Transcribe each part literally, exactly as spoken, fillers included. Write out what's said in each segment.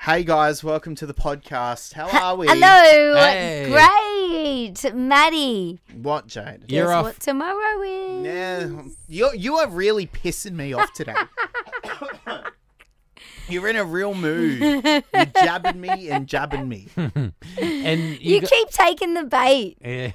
Hey guys, welcome to the podcast. How are we? Hello. Hey. Great. Maddie. What, Jade? You're Guess off. what tomorrow is? Yeah, you you are really pissing me off today. You're in a real mood. You're jabbing me and jabbing me. And You you, got- keep taking the bait. Yeah.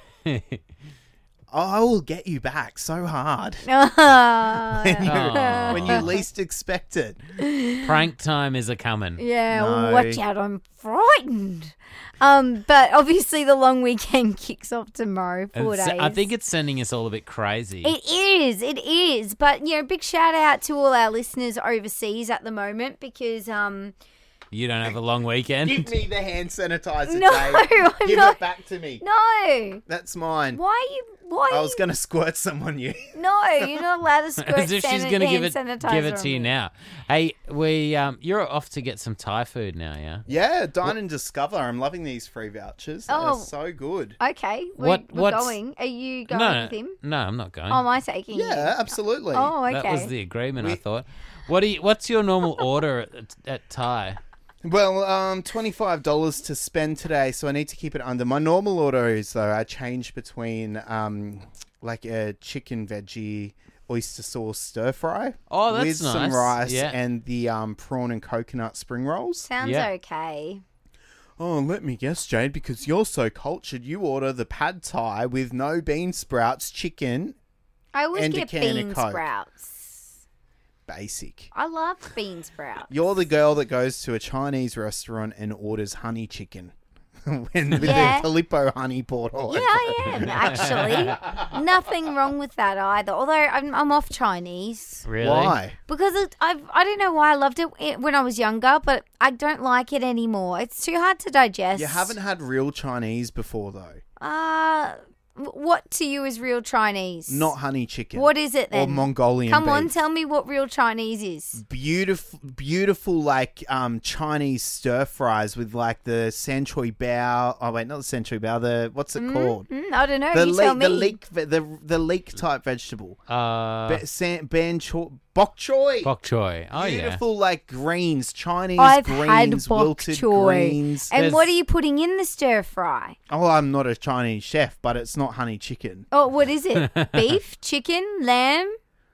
Oh, I will get you back so hard Oh. when you, Aw. when you least expect it. Prank time is a coming. Yeah, No. watch out. I'm frightened. Um, but obviously the long weekend kicks off tomorrow, four It's- days. I think it's sending us all a bit crazy. It is, it is. But, you know, big shout out to all our listeners overseas at the moment because, um, You don't have a long weekend. Give me the hand sanitizer, No, Jade. I'm Give not- it back to me. no. That's mine. Why are you, why I are was you, going to squirt some on you. no, you're not allowed to squirt As if she's sanit- going to give hand it, sanitizer give it on to you me. now. Hey, we, um, you're off to get some Thai food now, yeah? Yeah, Dine and Discover. I'm loving these free vouchers. Oh. They're so good. Okay, we're, What- we're what's- going. Are you going No, with him? no, I'm not going. Oh, am I taking you? Yeah, absolutely. Oh, okay. That was the agreement, I We- thought. What do you, what's your normal order at, at Thai? Well, um, twenty-five dollars to spend today, so I need to keep it under. My normal order is, though, I change between um, like a chicken veggie oyster sauce stir fry Oh, that's with some nice. rice Yeah. and the um, prawn and coconut spring rolls. Sounds Yeah. okay. Oh, let me guess, Jade, because you're so cultured, you order the pad thai with no bean sprouts, chicken, I always And a get can of bean Coke. sprouts. basic. I love bean sprouts. You're the girl that goes to a Chinese restaurant and orders honey chicken. when, with Yeah. the Calippo honey poured all Yeah, over I am actually. Nothing wrong with that either. Although I'm, I'm off Chinese it. Really? Why? because it, I've I don't know why I loved it i- when I was younger, but I don't like it anymore. It's too hard to digest. You haven't had real Chinese before, though. Uh, w- what to you is real Chinese? Not honey chicken. What is it Or then? Mongolian Come on, beef. tell me what real Chinese is. Beautiful, beautiful, like um Chinese stir fries with like the sanchui bao. Oh wait, not the sanchui bao. The what's it called? Mm, I don't know. The you tell leek, me. the leek, ve- the the leek type vegetable. Uh, Ba- san, ban cho, bok choy. bok choy. Oh, yeah. Beautiful, like greens, Chinese I've greens, had bok wilted choy. greens. And There's- what are you putting in the stir fry? Oh, I'm not a Chinese chef, but it's not honey chicken. Oh, what is it? Beef, chicken, lamb?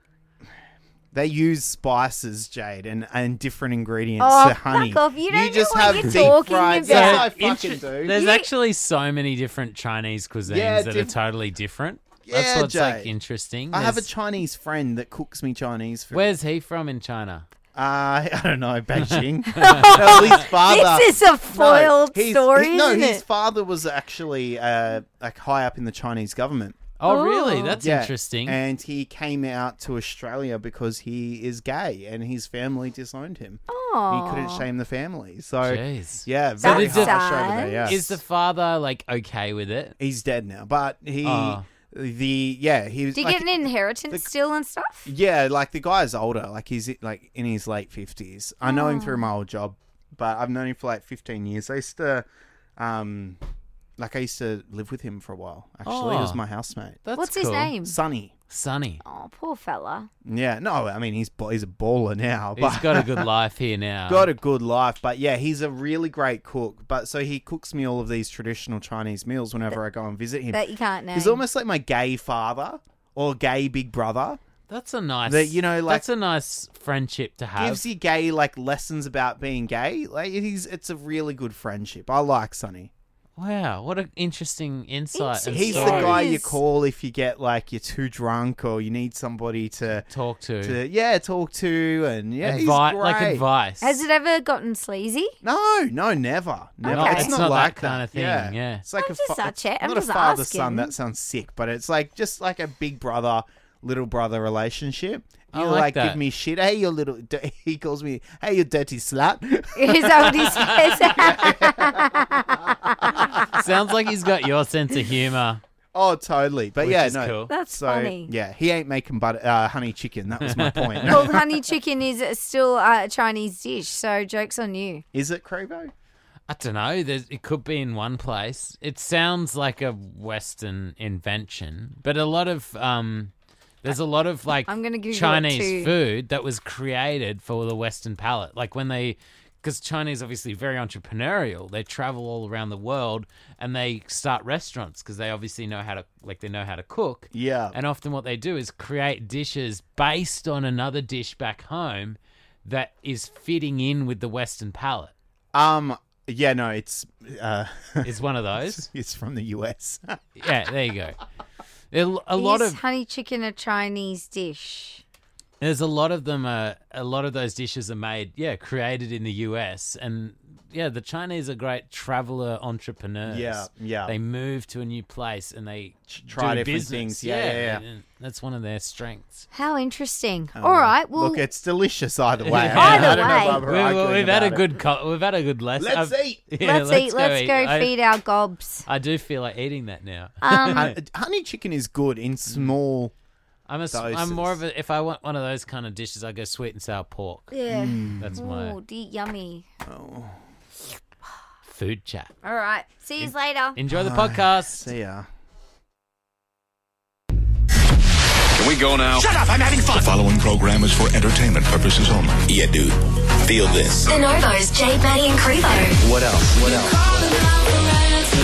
They use spices, Jade, and, and different ingredients Oh, to honey. fuck off. You don't just know what have you're deep talking fried. about. Yes, I So, fucking inter- do. There's You- actually so many different Chinese cuisines Yeah, that diff- are totally different. Yeah, That's what's like Jade. interesting. I have a There's- Chinese friend that cooks me Chinese food. Where's he from in China? Uh, I don't know, Beijing. no, his father. This is a foiled no, his- story, his- no, isn't his it? father was actually uh, like high up in the Chinese government. Oh, Oh. really? That's Yeah, interesting. And he came out to Australia because he is gay, and his family disowned him. Oh. He couldn't shame the family. So Jeez. yeah, That's very did harsh sad. over there. Yeah, Is the father like okay with it? he's dead now, but he Oh. the yeah he was. Do you like, get an inheritance the- still and stuff? Yeah, like the guy's older. Like he's like in his late fifties. I know him Oh. through my old job, but I've known him for like fifteen years. I used to, um, like I used to live with him for a while. Actually, he was Oh. my housemate. That's What's his cool. name? Sonny. Sonny. Oh, poor fella. Yeah, no, I mean he's ba- he's a baller now. But He's got a good life here now. got a good life. But yeah, he's a really great cook. But so he cooks me all of these traditional Chinese meals whenever I go and visit him. That you can't name. He's almost like my gay father or gay big brother. That's a nice. That, you know, like- that's a nice friendship to have. Gives you gay like lessons about being gay. Like it is, it's a really good friendship. I like Sonny. Wow, what an interesting insight. and He's the story guy you Yes. call if you get like you're too drunk or you need somebody to, to talk to. to yeah talk to and yeah he's Advi- great. like advice. Has it ever gotten sleazy? No, no, never, never. Okay. It's, It's not, not like that kind of thing, Yeah, yeah. it's like I'm a just fa- such a- I'm not a just father son. asking. That sounds sick, but it's like just like a big brother little brother relationship. I You like like, that. give me shit. Hey, you little. D-, he calls me. Hey, you dirty slut. Is that what he says? Sounds like he's got your sense of humor. Oh, totally. But Which yeah, is no. cool. That's So funny. yeah, he ain't making but uh, honey chicken. That was my point. Well, honey chicken is still a Chinese dish, so joke's on you. Is it Crevo? I don't know. There's, it could be in one place. It sounds like a Western invention, but a lot of um, there's a lot of like I'm gonna Google it Chinese too. food that was created for the Western palate. Like when they because Chinese obviously very entrepreneurial. They travel all around the world and they start restaurants because they obviously know how to like they know how to cook. Yeah. And often what they do is create dishes based on another dish back home that is fitting in with the Western palate. Um. Yeah. No. It's. Uh, It's one of those. it's from the U S. Yeah, there you go. There- A lot Is of honey chicken a Chinese dish? there's a lot of them. Uh, a lot of those dishes are made, yeah, created in the U S. And yeah, the Chinese are great traveler entrepreneurs. Yeah, yeah. They move to a new place and they try do different business. things. Yeah, yeah, yeah. and That's one of their strengths. How interesting. All right. Well, Look, it's delicious either way. Either I don't know, way. Barbara, We- arguing we've had a about it. good co- we've had a good lesson. Let's I've- eat. Yeah, let's, eat. Let's go, eat. I- feed our gobs. I do feel like eating that now. Um, Hon- honey chicken is good in small. I'm a, s- Doses. I'm more of a. If I want one of those kind of dishes, I go sweet and sour pork. yeah. That's my Oh, dear, yummy. food chat. All right. See you later. Enjoy the podcast. See ya. Can we go now? Shut up, I'm having fun. The following program is for entertainment purposes only. Yeah, dude. Feel this. Bonobo's Jade, Maddie and Crevo. What else? What else?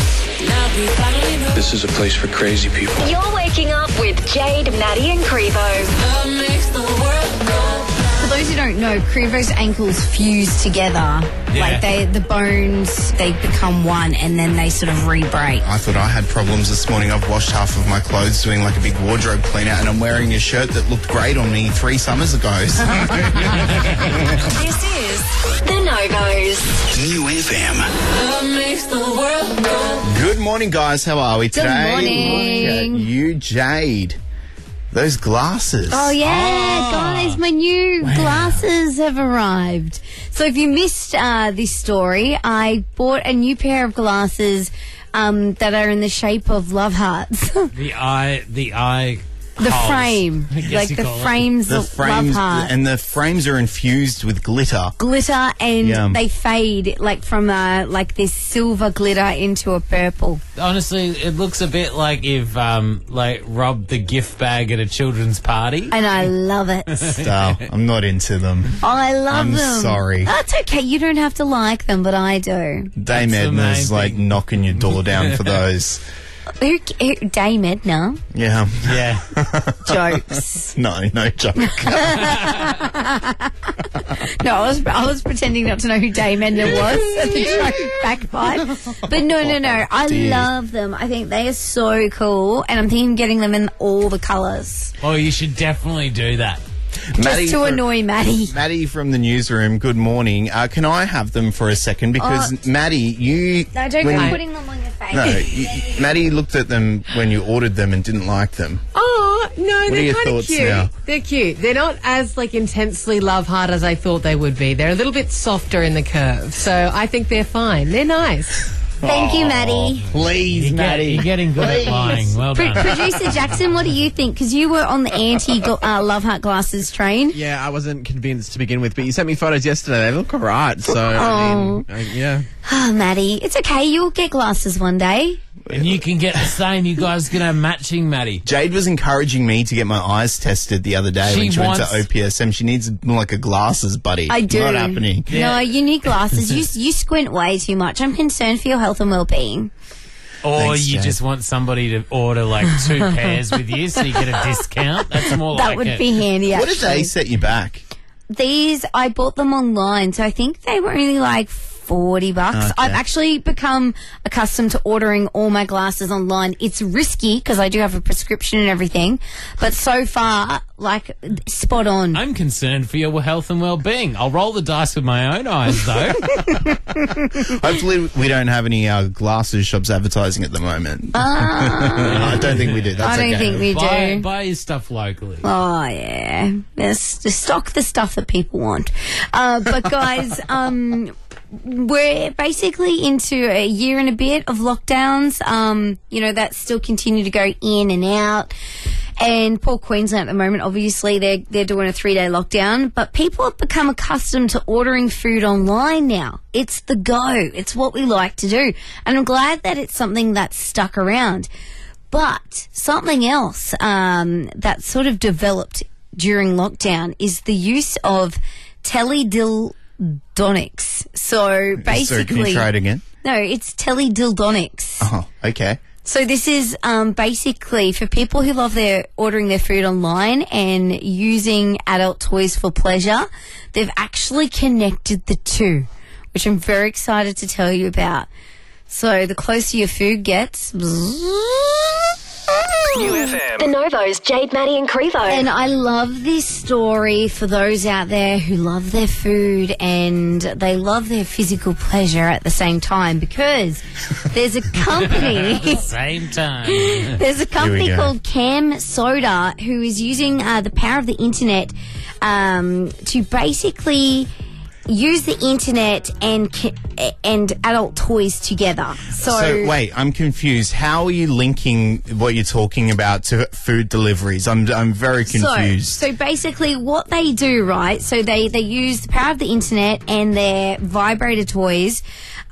This is a place for crazy people. You're waking up with Jade, Maddie and Crevo. For those who don't know, Crevo's ankles fuse together. Yeah. Like they, the bones, they become one and then they sort of re-break. I thought I had problems this morning. I've washed half of my clothes doing like a big wardrobe clean out and I'm wearing a shirt that looked great on me three summers ago. So. This is The No-Gos. New F M. Good morning, guys. How are we today? morning. Look at you, Jade. Those glasses. Oh yeah, guys, my new glasses have arrived. So if you missed uh, this story, I bought a new pair of glasses um, that are in the shape of love hearts. The eye, the eye, The holes, frame, I guess like you the call it. frames The of frames, love heart. and the frames are infused with glitter. glitter and Yeah. they fade like from uh, like this silver glitter into a purple. Honestly, it looks a bit like if um like robbed the gift bag at a children's party. And I love it. So, I'm not into them. I love I'm them. sorry. That's okay. You don't have to like them, but I do. Dame That's the main Edna's like thing. knocking your door down for those. Who, who, Dame Edna. Yeah. Yeah. Jokes. No, no joke. No, I was I was pretending not to know who Dame Edna was at the joke backfired. But no, no, no. I dear. love them. I think they are so cool, and I'm thinking of getting them in all the colours. Oh, you should definitely do that. Maddie Just to from- annoy Maddie. Maddie from the newsroom, good morning. Uh, can I have them for a second? Because, Maddie, you... No, don't when go you- putting them on your face. No, you, Maddie looked at them when you ordered them and didn't like them. Oh, no, are they're your kind of thoughts cute. now? They're cute. They're not as like intensely love hard as I thought they would be. They're a little bit softer in the curve. So I think they're fine. They're nice. Thank you, Maddie. Please, You're, get- Maddie. you're getting good at lying. Well Pro- done. Producer Jackson, what do you think? Because you were on the anti uh, love heart glasses train. Yeah, I wasn't convinced to begin with, but you sent me photos yesterday. They look alright. So, I mean, I, yeah. Oh, Maddie, it's okay. You'll get glasses one day. And you can get the same. You guys can have matching, Maddie. Jade was encouraging me to get my eyes tested the other day She when she went wants- to O P S M. She needs like a glasses buddy. I do. Not happening. No, you need glasses. you you squint way too much. I'm concerned for your health and well-being. Or Thanks, you Jade. just want somebody to order like two pairs with you so you get a discount. That's more That like would it. be handy, What actually. did they set you back? These, I bought them online, so I think they were only like forty bucks. Okay. I've actually become accustomed to ordering all my glasses online. It's risky because I do have a prescription and everything, but so far, like, spot on. I'm concerned for your health and well-being. I'll roll the dice with my own eyes, though. Hopefully we don't have any uh, glasses shops advertising at the moment. I don't think we do. That's I don't okay. think we buy, do. buy your stuff locally. Oh yeah, just, just stock the stuff that people want. Uh, but guys, um, we're basically into a year and a bit of lockdowns. Um, you know, that still continue to go in and out. And poor Queensland at the moment, obviously they're they're doing a three day lockdown. But people have become accustomed to ordering food online now. It's the go. It's what we like to do, and I'm glad that it's something that's stuck around. But something else um, that sort of developed during lockdown is the use of teledil Teledildonics. So basically, So can you try it again? no, it's Teledildonics. Oh, okay. So this is um, basically for people who love their ordering their food online and using adult toys for pleasure. They've actually connected the two, which I'm very excited to tell you about. So the closer your food gets, New F M. The Novos, Jade, Maddie and Crevo. and I love this story for those out there who love their food and they love their physical pleasure at the same time, because there's a company. Same time. There's a company go. called Cam Soda who is using uh, the power of the internet um, to basically use the internet and ki- and adult toys together. So, So wait, I'm confused. How are you linking what you're talking about to food deliveries? I'm I'm very confused. So, so basically what they do, right, so they, they use the power of the internet and their vibrator toys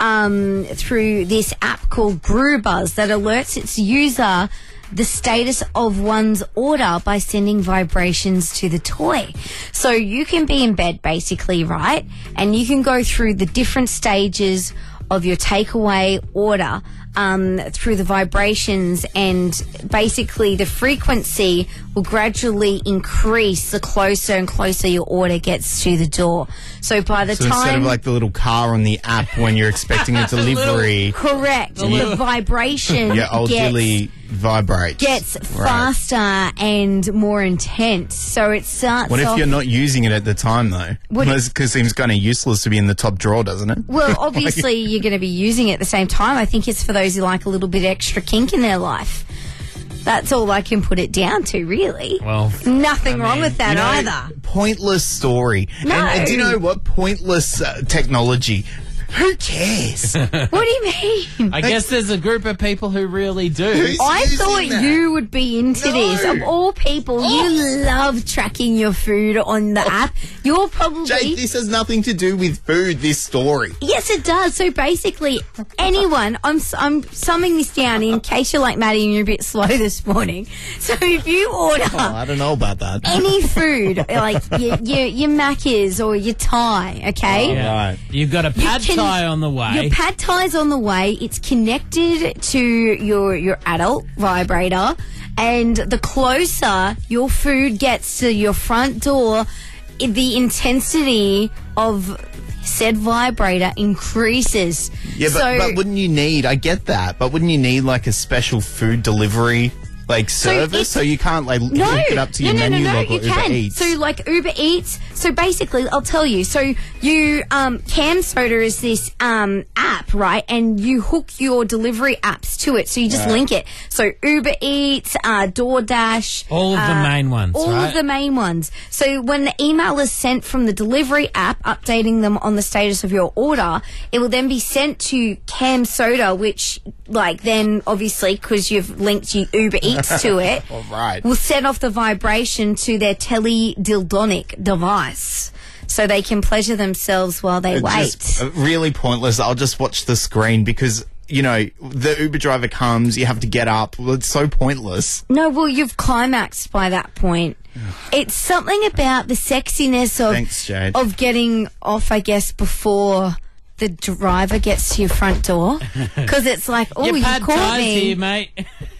um, through this app called Brewbuzz that alerts its user the status of one's order by sending vibrations to the toy. So you can be in bed basically, right? And you can go through the different stages of your takeaway order um, through the vibrations, and basically the frequency will gradually increase the closer and closer your order gets to the door. So by the So time... instead of like the little car on the app when you're expecting a delivery, Correct. The vibration your old gets, dilly vibrates. gets Right. faster and more intense. So it starts What if off... you're not using it at the time though? What- Because it seems kind of useless to be in the top drawer, doesn't it? Well, obviously you're going to be using it at the same time. I think it's for those who like a little bit extra kink in their life. That's all I can put it down to, really. Well, Nothing I wrong mean, with that You know, either. Pointless story. No. And, and do you know what? Pointless uh, technology. Who cares? What do you mean? I guess there's a group of people who really do. Who's I using thought that? you would be into No. this. Of all people, you love tracking your food on the app. You're probably... Jake, this has nothing to do with food, this story. Yes, it does. So basically, anyone, I'm s- I'm summing this down in case you're like Maddie and you're a bit slow this morning. So if you order Oh, I don't know about that. any food, like your, your, your Macca's or your Thai, okay? Right. You've got a You pad can- thai on the way. Your pad thai's on the way. It's connected to your your adult vibrator, and the closer your food gets to your front door, i- the intensity of said vibrator increases. Yeah, but, so, but wouldn't you need, I get that, but wouldn't you need like a special food delivery like service it's- so you can't like No, link it up to your no, no, menu no, no, log or you Uber can. Eats? So like Uber Eats. So basically, I'll tell you. So you, um, Cam Soda is this um app, right? And you hook your delivery apps to it. So you just link it. So Uber Eats, uh, DoorDash, All of the uh, main ones, all right? of the main ones. So when the email is sent from the delivery app, updating them on the status of your order, it will then be sent to Cam Soda, which like then obviously because you've linked your Uber Eats to it. All right. Will set off the vibration to their teledildonic device so they can pleasure themselves while they It's wait. just, uh, really pointless. I'll just watch the screen because, you know, the Uber driver comes, you have to get up. Well, it's so pointless. No, well, you've climaxed by that point. It's something about the sexiness of Thanks, Jade. of getting off, I guess, before the driver gets to your front door. Because it's like, oh, Your you pad caught thai's me. here, mate.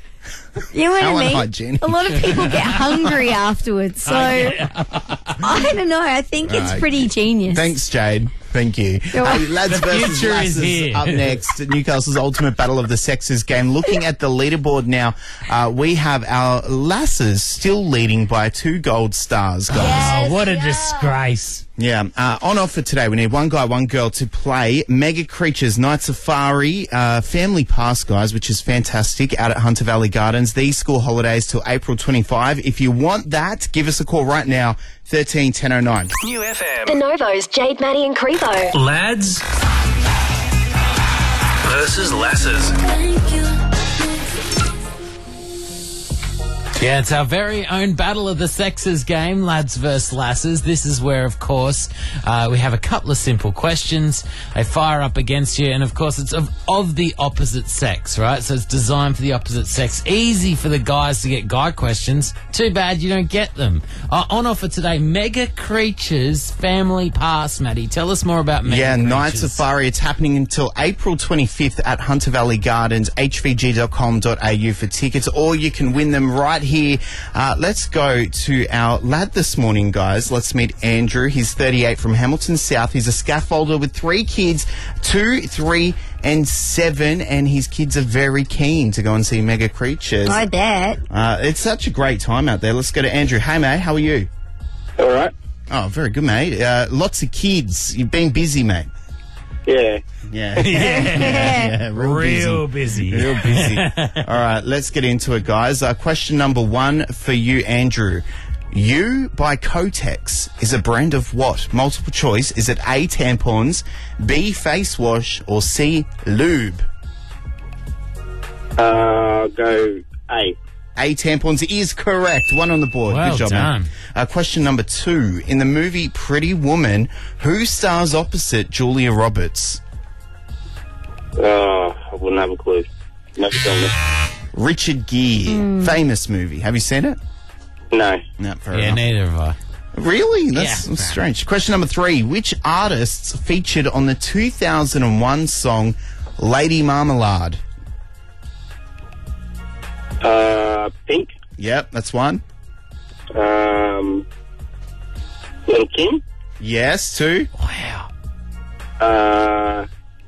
You know what How I mean? unhygienic. A lot of people get hungry afterwards. So, I don't know. I think it's Right. pretty genius. Thanks, Jade. Thank you. welcome. Hey, lads The versus future is lasses here. up next. Newcastle's ultimate battle of the sexes game. Looking at the leaderboard now, uh, we have our lasses still leading by two gold stars, guys. Yes, Oh, what a yeah. disgrace. Yeah. Uh, on offer today, we need one guy, one girl to play Mega Creatures Night Safari uh, Family Pass, guys, which is fantastic, out at Hunter Valley Gardens. These school holidays till April twenty-fifth. If you want that, give us a call right now, thirteen ten oh nine. New F M. The Novos, Jade, Maddie and Crevo. Lads versus lasses. Yeah, it's our very own Battle of the Sexes game, lads versus lasses. This is where, of course, uh, we have a couple of simple questions. They fire up against you, and of course, it's of, of the opposite sex, right? So it's designed for the opposite sex. Easy for the guys to get guy questions. Too bad you don't get them. Uh, on offer today, Mega Creatures Family Pass, Maddie. Tell us more about Mega Yeah, Creatures. Night Safari. It's happening until April twenty-fifth at Hunter Valley Gardens, h v g dot com dot a u for tickets, or you can win them right here. Uh, let's go to our lad this morning, guys. Let's meet Andrew. He's thirty-eight from Hamilton South. He's a scaffolder with three kids, two, three, and seven, and his kids are very keen to go and see Mega Creatures. I bet. Uh, it's such a great time out there. Let's go to Andrew. Hey, mate, how are you? All right. Oh, very good, mate. Uh, lots of kids. You've been busy, mate. Yeah. Yeah. Yeah. yeah real, Real busy. busy. Real busy. All right, let's get into it, guys. Uh, question number one for you, Andrew. You by Kotex is a brand of what? Multiple choice. Is it A, tampons, B, face wash, or C, lube? Uh, go A. A, tampons is correct. One on the board. Well Good job, done. mate. Uh, question number two. In the movie Pretty Woman, who stars opposite Julia Roberts? Uh, I wouldn't have a clue. Never done this. Richard Gere. Famous movie. Have you seen it? No. No, fair Yeah, enough. neither have I. Really? That's, Yeah. that's strange. Question number three. Which artists featured on the two thousand one song Lady Marmalade? Uh, Pink. Yep, that's one. Um, Lil' Kim. Yes, two. Wow. Uh,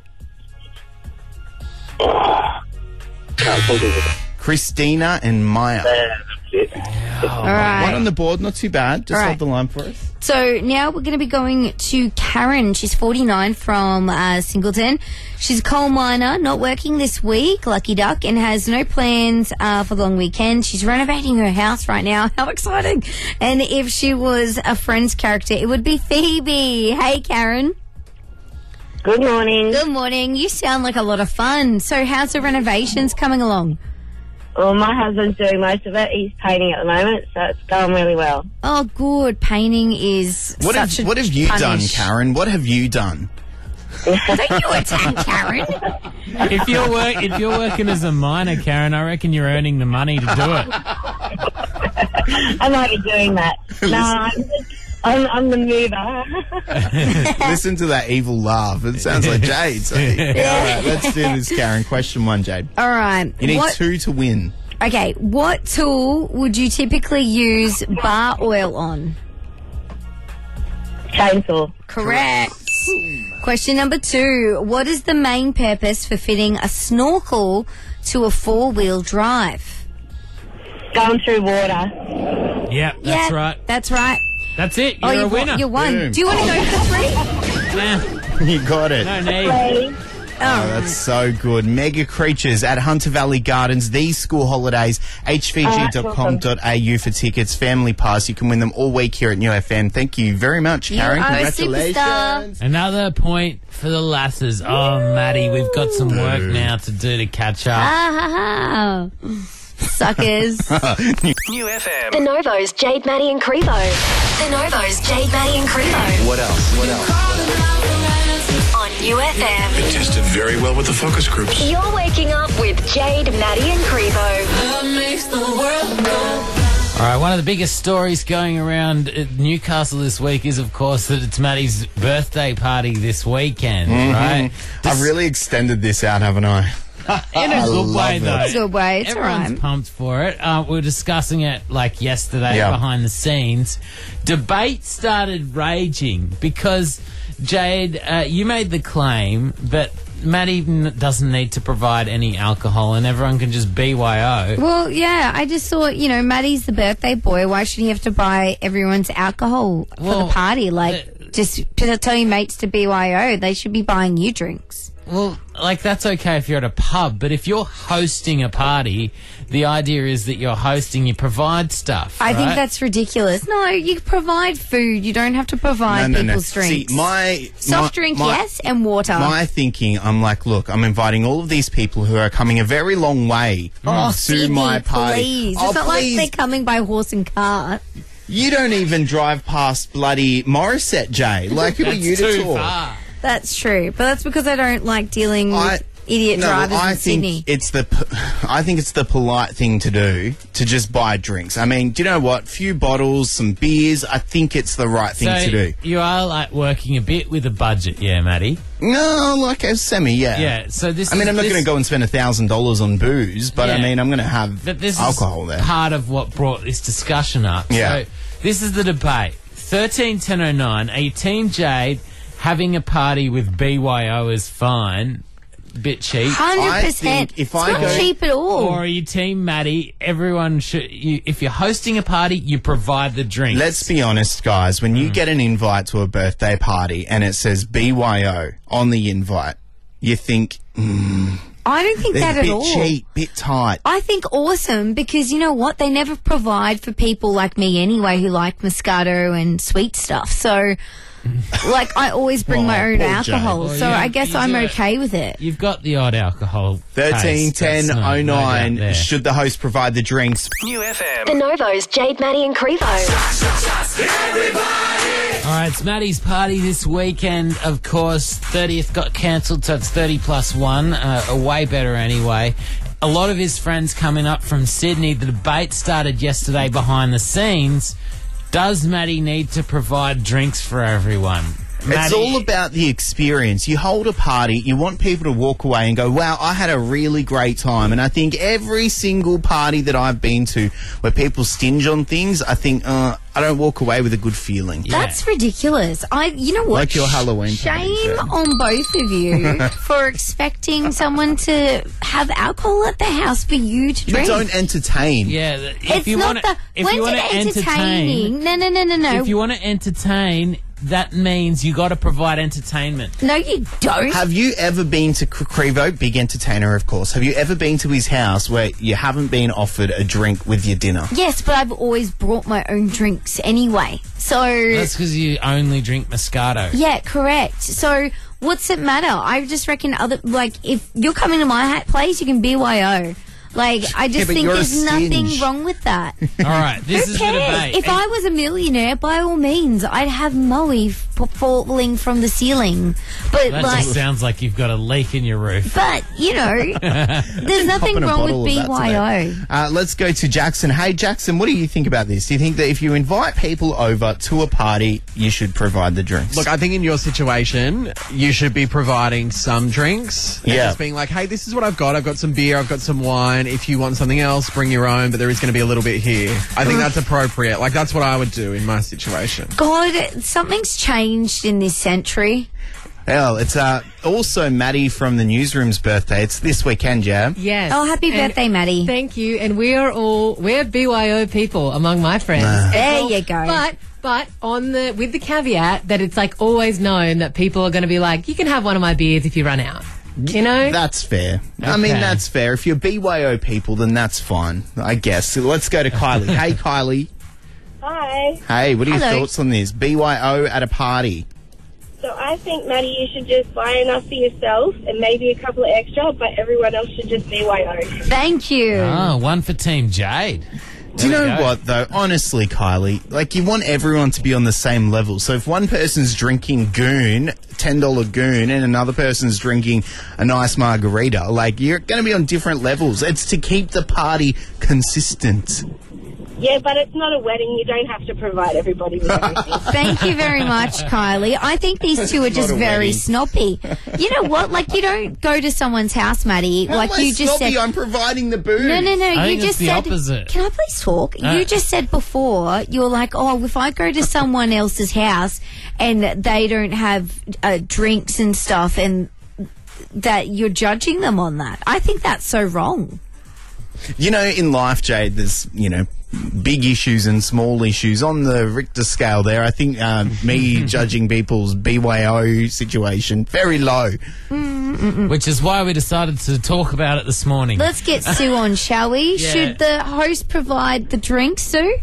oh, can't think of it. Christina and Maya. Yeah, that's it. All right. One on the board, not too bad. Just All right. hold the line for us. So now we're going to be going to Karen. She's forty-nine from uh, Singleton. She's a coal miner, not working this week, lucky duck, and has no plans uh, for the long weekend. She's renovating her house right now. How exciting. And if she was a Friends character, it would be Phoebe. Hey, Karen. Good morning. Good morning. You sound like a lot of fun. So how's the renovations coming along? Well, my husband's doing most of it. He's painting at the moment, so it's going really well. Oh, good. Painting is What such have a What have you punish. done, Karen? What have you done? Don't you attack Karen. If you're work, if you're working as a miner, Karen, I reckon you're earning the money to do it. I might be doing that. No, I'm, I'm, I'm the mover. Listen to that evil laugh. It sounds like Jade. So. All right, let's do this, Karen. Question one, Jade. All right. You need What- two to win. Okay, what tool would you typically use bar oil on? Chainsaw. Correct. Question number two. What is the main purpose for fitting a snorkel to a four-wheel drive? Going through water. Yeah, that's Yeah, right. That's right. That's it. You're oh, a you winner. You won. Boom. Do you want to go for three? Nah, You got it. no need. Please. Oh, that's so good. Mega Creatures at Hunter Valley Gardens, these school holidays, h v g dot com dot a u for tickets, family pass. You can win them all week here at New F M. Thank you very much, You Karen. are a Congratulations. Another point for the lasses. Oh, Maddie, we've got some work now to do to catch up. Ah, suckers. New F M. The Novos, Jade, Maddie and Crevo. The Novos, Jade, Maddie and Crevo. What else? What else? On New F M. It tested very well with the focus groups. You're waking up with Jade, Maddie and Crevo. All right, one of the biggest stories going around at Newcastle this week is, of course, that it's Maddie's birthday party this weekend, right? I've really extended this out, haven't I? In a I good love way, it. though. It's a good way. It's all Everyone's right. pumped for it. Uh, we were discussing it like yesterday Yeah. behind the scenes. Debate started raging because, Jade, uh, you made the claim that Maddie n- doesn't need to provide any alcohol and everyone can just B Y O. Well, yeah, I just thought, you know, Maddie's the birthday boy. Why should he have to buy everyone's alcohol for Well, the party? Like, uh, just to tell your mates to B Y O. They should be buying you drinks. Well, like, that's okay if you're at a pub, but if you're hosting a party, the idea is that you're hosting, you provide stuff. I think right? that's ridiculous. No, you provide food. You don't have to provide No, no, no. people's drinks. See, my Soft my- drink, my- yes, and water. My thinking, I'm like, look, I'm inviting all of these people who are coming a very long way oh, to Sydney, my party. please. Oh, It's not please. like they're coming by horse and cart. You don't even drive past bloody Morissette, Jay. Like, who are you to too talk? far. That's true, but that's because I don't like dealing I- with idiot no, drivers I in think Sydney. it's the p- I think it's the polite thing to do to just buy drinks. I mean, do you know what? Few bottles, some beers. I think it's the right thing So to do. you are, like, working a bit with a budget, yeah, Maddie? No, like a semi, yeah. Yeah, so this I mean, is- I'm not this- going to go and spend a thousand dollars on booze, but I Yeah. mean, I'm going to have But this alcohol is there. part of what brought this discussion up. Yeah. So this is the debate. thirteen ten oh nine, are you Team Jade, having a party with B Y O is fine, bit cheap? Hundred I percent. think if It's I not go- cheap at all. Or are you Team Maddie? Everyone should. You, if you're hosting a party, you provide the drinks. Let's be honest, guys. When you Mm. get an invite to a birthday party and it says B Y O on the invite, you think, mm, I don't think they're that a at bit all. cheap, bit tight. I think awesome because you know what? They never provide for people like me anyway who like Moscato and sweet stuff. So, like, I always bring Oh, my own poor alcohol. Jade. Well, so yeah, I guess you I'm do it. okay with it. You've got the odd alcohol. Thirteen taste. ten That's no- oh no doubt nine. there. Should the host provide the drinks? New F M. The Novos, Jade, Maddie and Crevo. All right, it's Maddie's party this weekend. Of course, thirtieth got cancelled, so it's thirty plus one. Uh, a way better anyway. A lot of his friends coming up from Sydney. The debate started yesterday behind the scenes. Does Maddie need to provide drinks for everyone? It's Maddie- all about the experience. You hold a party, you want people to walk away and go, wow, I had a really great time. And I think every single party that I've been to where people stinge on things, I think, uh, I don't walk away with a good feeling. That's ridiculous. I, you know what? Like your Halloween party, Shame so. on both of you for expecting someone to have alcohol at the house for you to You drink. don't entertain. Yeah, th- if it's you not want to, the. if When's you want it to entertain, entertaining? No, no, no, no, no. if you want to entertain, that means you got to provide entertainment. no, you don't. Have you ever been to Cre- Crevo, big entertainer, of course? Have you ever been to his house where you haven't been offered a drink with your dinner? Yes, but I've always brought my own drinks anyway. So That's because you only drink Moscato. yeah, correct. So what's it matter? I just reckon other like if you're coming to my hat place, you can B Y O. Like I just but think you're a there's nothing stinge. wrong with that. All right, this Who is the cares? debate. If I was a millionaire, by all means, I'd have Moe f- falling from the ceiling. But that like, just sounds like you've got a leak in your roof. but you know, there's nothing Popping a wrong bottle with of that B Y O. today. Uh, let's go to Jackson. Hey, Jackson, what do you think about this? Do you think that if you invite people over to a party, you should provide the drinks? Look, I think in your situation, you should be providing some drinks. And Yeah. Just being like, hey, this is what I've got. I've got some beer. I've got some wine. If you want something else, bring your own, but there is going to be a little bit here. I think that's appropriate. Like, that's what I would do in my situation. God, something's changed in this century. Hell, it's uh, also Maddie from the newsroom's birthday. It's this weekend, yeah? Yes. Oh, happy And birthday, Maddie. Thank you. And we are all, we're B Y O people among my friends. There It's all- you go. But, but on the, with the caveat that it's like always known that people are going to be like, you can have one of my beers if you run out. You know? That's fair. I mean, Okay. that's fair. If you're B Y O people, then that's fine, I guess. So let's go to Kylie. Hey, Kylie. Hi. Hey, what are your Hello. thoughts on this? B Y O at a party. So I think, Maddie, you should just buy enough for yourself and maybe a couple of extra, but everyone else should just B Y O. Thank you. Oh, one for Team Jade. Do you There we know go. what, though? Honestly, Kylie, like, you want everyone to be on the same level. So if one person's drinking Goon, ten dollar Goon, and another person's drinking a nice margarita, like, you're going to be on different levels. It's to keep the party consistent. Yeah, but it's not a wedding. You don't have to provide everybody with everything. Thank you very much, Kylie. I think these two are just not a very wedding. snobby. You know what? Like, you don't go to someone's house, Maddie. How like am I you just snobby? said. I'm providing the booze. No, no, no. I you think just it's the said. opposite. Can I please talk? Uh. you just said before you were like, oh, if I go to someone else's house and they don't have uh, drinks and stuff, and that you're judging them on that. I think that's so wrong. You know, in life, Jade, there's, you know, big issues and small issues on the Richter scale there. I think uh, me judging people's B Y O situation very low. Mm-mm. Which is why we decided to talk about it this morning. Let's get Sue on, shall we? Yeah. Should the host provide the drink, Sue?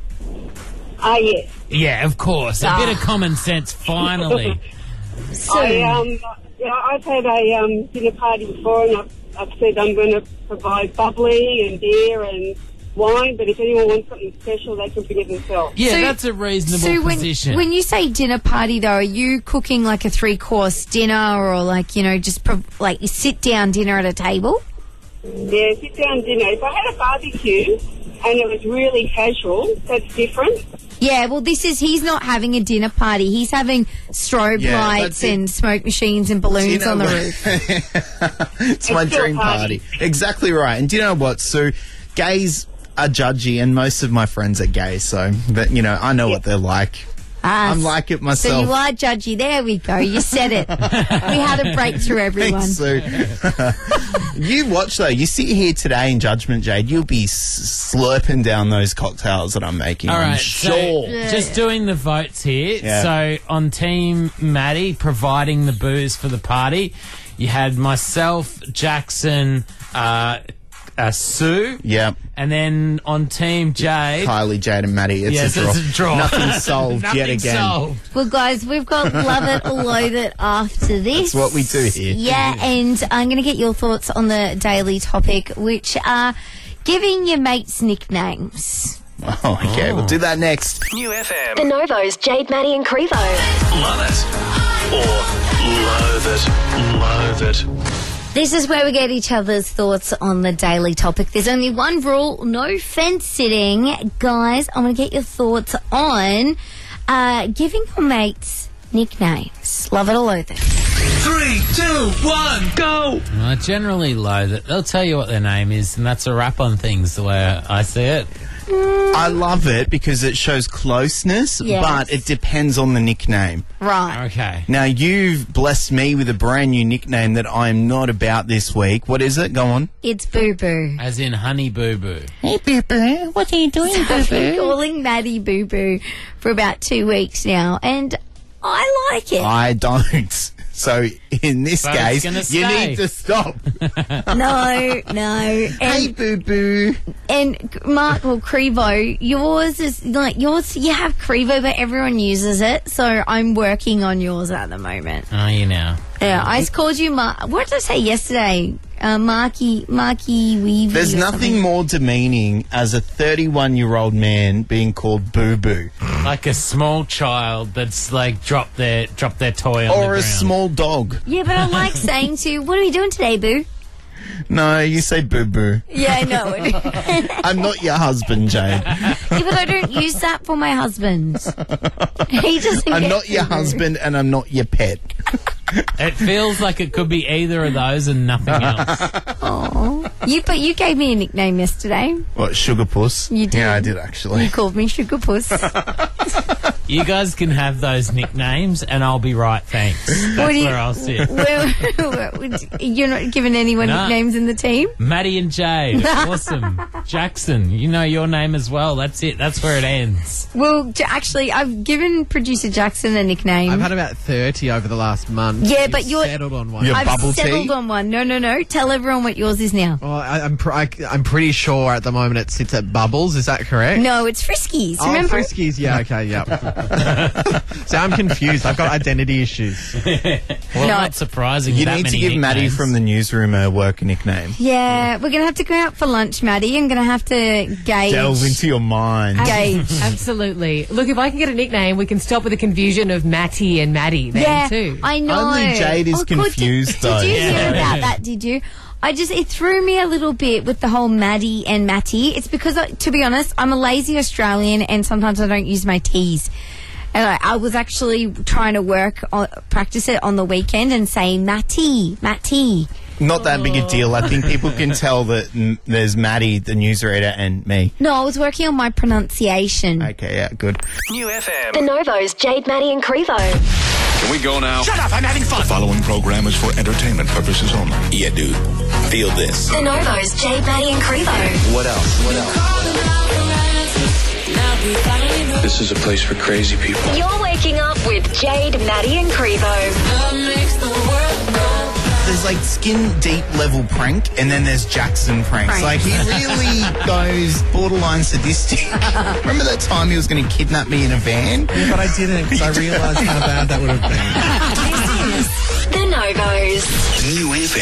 Ah, yes. Yeah, of course. A Ah. bit of common sense, finally. I, um, yeah, I've had a um, dinner party before, and I've, I've said I'm going to provide bubbly and beer and wine, but if anyone wants something special, they can bring it themselves. Yeah, So- that's a reasonable So when, position. when you say dinner party, though, are you cooking like a three-course dinner or like, you know, just pro- like you sit-down dinner at a table? Yeah, sit down dinner. If I had a barbecue and it was really casual, that's different. Yeah, well, this is, he's not having a dinner party. He's having strobe Yeah, lights that's it. and smoke machines and balloons You know on the what? roof. It's my still a dream party. party. Exactly right. And do you know what, Sue? Gays are judgy, and most of my friends are gay, so, but, you know, I know what they're like. Ah, I'm like it So myself. you are judgy. There we go. You said it. We had a breakthrough, everyone. Thanks, Sue. You watch, though. You sit here today in Judgment, Jade. You'll be s- slurping down those cocktails that I'm making. All I'm right, sure. so just doing the votes here. Yeah. So on Team Maddie, providing the booze for the party, you had myself, Jackson, uh, uh, Sue, Yep. and then on Team Jade, Kylie, Jade, and Maddie. It's, yes, a, draw. it's a draw. Nothing's solved yet Nothing again. solved. Well, guys, we've got Love It or Loathe It after this. That's what we do here. Yeah, and I'm going to get your thoughts on the daily topic, which are giving your mates nicknames. Oh, okay. We'll do that next. New F M. The Novo's Jade, Maddie and Crevo. Love it. Or loathe it. Loathe it. This is where we get each other's thoughts on the daily topic. There's only one rule, no fence sitting. Guys, I want to get your thoughts on uh, giving your mates nicknames. Love it or loathe it. Three, two, one, go. I generally loathe it. They'll tell you what their name is, and that's a wrap on things, the way I see it. I love it because it shows closeness, Yes. but it depends on the nickname. Right. Okay. Now, you've blessed me with a brand new nickname that I'm not about this week. What is it? Go on. It's Boo Boo. As in Honey Boo Boo. Hey, Boo Boo. What are you doing, I've been calling Maddie Boo Boo for about two weeks now, and I like it. I don't. So, in this But it's case, gonna you stay. need to stop. No, no. Hey, And, Boo Boo. and Mark or Crevo, yours is like yours. You have Crevo, but everyone uses it. So I'm working on yours at the moment. Are you now? Yeah, I called you Mark. What did I say yesterday? Uh, Marky, Marky Weavy. There's or nothing something. more demeaning as a thirty-one-year-old man being called Boo Boo. Like a small child that's like dropped their dropped their toy on the Or ground. a small dog. Yeah, but I like saying to you, "What are we doing today, Boo?" No, you say Boo Boo. Yeah, I know. I'm not your husband, Jane. Yeah, but I don't use that for my husband. He doesn't. I'm get not your Boo Boo. husband and I'm not your pet. It feels like it could be either of those and nothing else. Aw. You, but you gave me a nickname yesterday. What, Sugar Puss? You did. Yeah, I did actually. You called me Sugar Puss. You guys can have those nicknames and I'll be right, thanks. That's What do you- where I'll sit. Where- you're not giving anyone No. nicknames in the team? Maddie and Jade, awesome. Jackson, you know your name as well. That's it. That's where it ends. Well, J- actually, I've given producer Jackson a nickname. I've had about thirty over the last month. Yeah, You've but you're- settled on one. Your I've bubble settled tea? on one. No, no, no. Tell everyone what yours is now. Well, I, I'm pr- I, I'm pretty sure at the moment it sits at Bubbles. Is that correct? No, it's Friskies. Oh, Remember? Friskies. Yeah, okay, yeah. So I'm confused. I've got identity issues. Well, No. not surprising. You that need to many give Maddie nicknames. from the newsroom a work nickname. Yeah, we're gonna have to go out for lunch, Maddie. I'm gonna have to gauge. Delve into your mind. Gauge. Absolutely. Look, if I can get a nickname, we can stop with the confusion of Matty and Maddie then Yeah, too. I know. Only Jade is Oh, good. confused, Did, though. Did you hear Yeah. about that? Did you? I just it threw me a little bit with the whole Maddie and Matty. It's because, I, to be honest, I'm a lazy Australian and sometimes I don't use my T's. And I, I was actually trying to work on, practice it on the weekend and say Matty, Matty. Not that big a deal. I think people can tell that mm, there's Maddie, the newsreader, and me. No, I was working on my pronunciation. Okay, yeah, good. New F M. The Novo's Jade, Maddie and Crevo. Can we go now? Shut up, I'm having fun. The following program is for entertainment purposes only. Yeah, dude. Feel this. The Novos, Jade, Maddie and Crevo. What else? What else? This is a place for crazy people. You're waking up with Jade, Maddie and Crevo. There's like skin deep level prank, and then there's Jackson pranks. Prank. Like he really goes borderline sadistic. Remember that time he was going to kidnap me in a van? Yeah, but I didn't because I realised how bad that would have been. This is the Novos. New F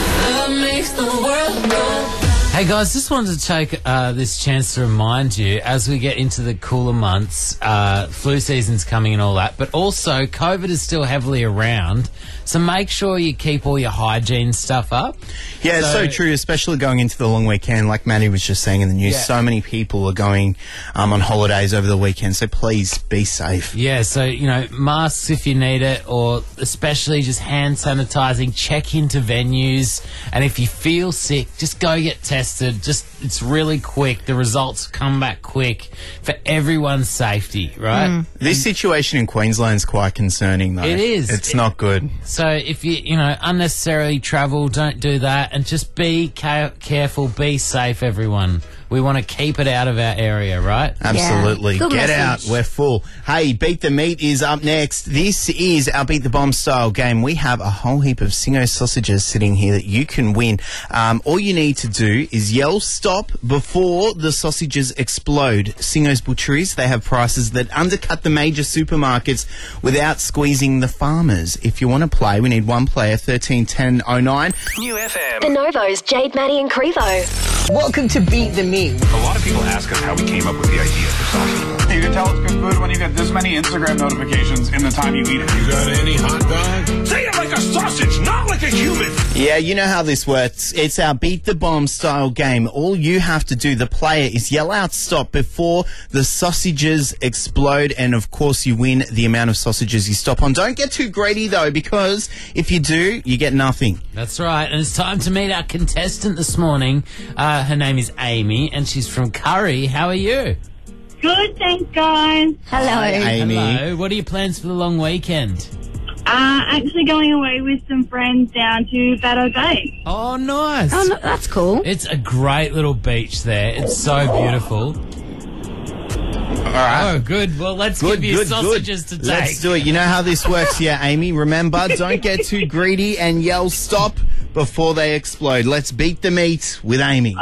M. Hey guys, just wanted to take uh, this chance to remind you as we get into the cooler months, uh, flu season's coming and all that, but also COVID is still heavily around, so make sure you keep all your hygiene stuff up. Yeah, it's so true, especially going into the long weekend. Like Maddie was just saying in the news, Yeah. so many people are going um, on holidays over the weekend, so please be safe. Yeah, so, you know, masks if you need it, or especially just hand sanitizing, check into venues, and if you feel sick, just go get tested. Just, it's really quick. The results come back quick for everyone's safety, right? Mm. This situation in Queensland is quite concerning, though. It is. It's It- not good. So if you, you know, unnecessarily travel, don't do that, and just be ca- careful, be safe, everyone. We want to keep it out of our area, right? Absolutely. Good Get message. out. We're full. Hey, Beat the Meat is up next. This is our Beat the Bomb style game. We have a whole heap of Singo sausages sitting here that you can win. Um, all you need to do is yell stop before the sausages explode. Singo's Butcheries, they have prices that undercut the major supermarkets without squeezing the farmers. If you want to play, we need one player, thirteen ten oh nine. New F M. The Novos, Jade, Maddie and Crevo. Welcome to Beat the Meat. A lot of people ask us how we came up with the idea for sausage. You can tell it's good food when you get this many Instagram notifications in the time you eat it. You got any hot dog? Say it like a sausage, not like a human. Yeah, you know how this works. It's our Beat the Bomb style game. All you have to do, the player, is yell out stop before the sausages explode, and of course you win the amount of sausages you stop on. Don't get too greedy though, because if you do, you get nothing. That's right, and it's time to meet our contestant this morning. Uh, her name is Amy, and she's from Curry. How are you? Good, thanks, guys. Hello. Hi, Amy. Hello. What are your plans for the long weekend? Uh, actually going away with some friends down to Battle Bay. Oh, nice. Oh, no, that's cool. It's a great little beach there. It's so beautiful. All right. Oh, good. Well, let's Good, give you good, sausages good. to take. Let's do it. You know how this works here, Amy. Remember, don't get too greedy and yell stop before they explode. Let's beat the meat with Amy.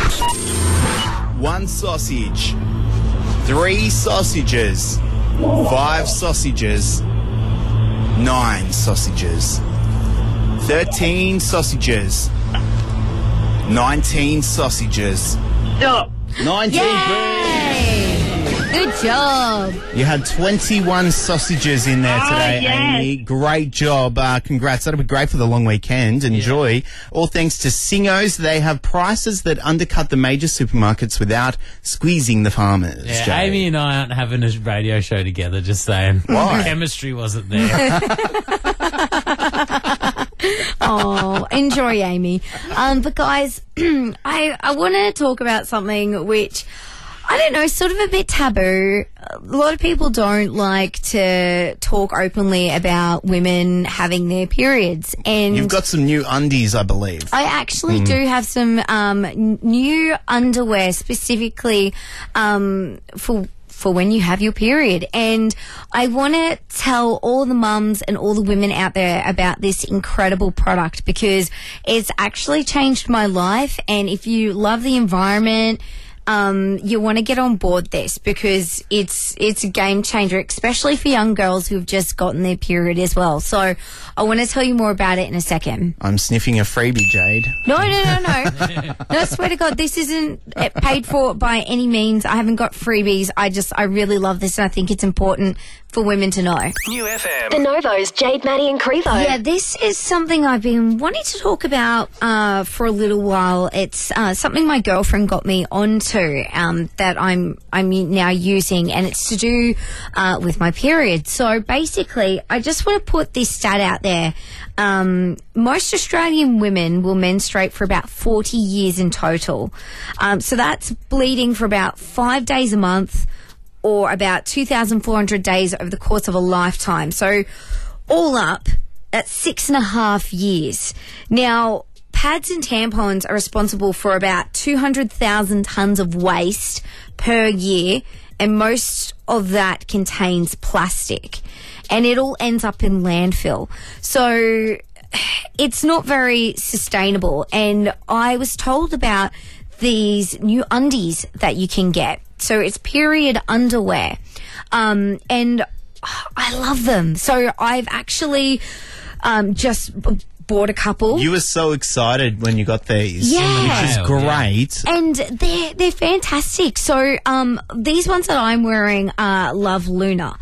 One sausage. Three sausages. Five sausages. Nine sausages. Thirteen sausages. Nineteen sausages. Stop. Nineteen. Yay! Good job. You had twenty-one sausages in there Oh, today, yes. Amy. Great job. Uh, congrats. That'll be great for the long weekend. Enjoy. All thanks to Singo's. They have prices that undercut the major supermarkets without squeezing the farmers. Yeah, Jay. Amy and I aren't having a radio show together, just saying. Why? Chemistry wasn't there. Oh, enjoy, Amy. Um, but guys, I I want to talk about something which, I don't know, sort of a bit taboo. A lot of people don't like to talk openly about women having their periods, and You've got some new undies, I believe. I actually Mm. do have some um, n- new underwear specifically um, for for when you have your period, and I want to tell all the mums and all the women out there about this incredible product because it's actually changed my life. And if you love the environment, um, you want to get on board this because it's it's a game changer, especially for young girls who've just gotten their period as well. So I want to tell you more about it in a second. I'm sniffing a freebie, Jade. No, no, no, no. No, I swear to God, this isn't uh, paid for by any means. I haven't got freebies. I just, I really love this, and I think it's important for women to know. New F M. The Novos, Jade, Maddie and Crevo. Yeah, this is something I've been wanting to talk about uh, for a little while. It's uh, something my girlfriend got me onto um, that I'm I'm now using, and it's to do uh, with my period. So basically, I just want to put this stat out there. Um, most Australian women will menstruate for about forty years in total. Um, so that's bleeding for about five days a month, or about two thousand four hundred days over the course of a lifetime. So all up, that's six and a half years. Now, pads and tampons are responsible for about two hundred thousand tons of waste per year, and most of that contains plastic. And it all ends up in landfill. So it's not very sustainable. And I was told about these new undies that you can get. So it's period underwear. Um, and I love them. So I've actually um, just b- bought a couple. You were so excited when you got these. Yeah. Which is great. And they're, they're fantastic. So um, these ones that I'm wearing are Love Luna.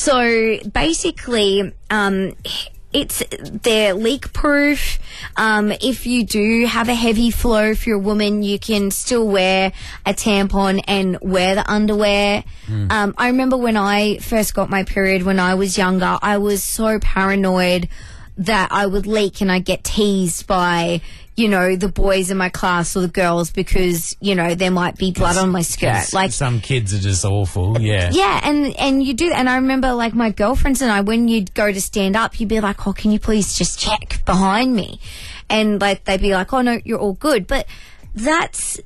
So basically, um, it's they're leak proof. Um, if you do have a heavy flow, if you're a woman, you can still wear a tampon and wear the underwear. Mm. Um, I remember when I first got my period when I was younger, I was so paranoid that I would leak and I'd get teased by, you know, the boys in my class or the girls because, you know, there might be blood on my skirt. Like some kids are just awful. Yeah. Yeah, and, and you do that. And I remember, like, my girlfriends and I, when you'd go to stand up, you'd be like, oh, can you please just check behind me? And, like, they'd be like, oh, no, you're all good. But that's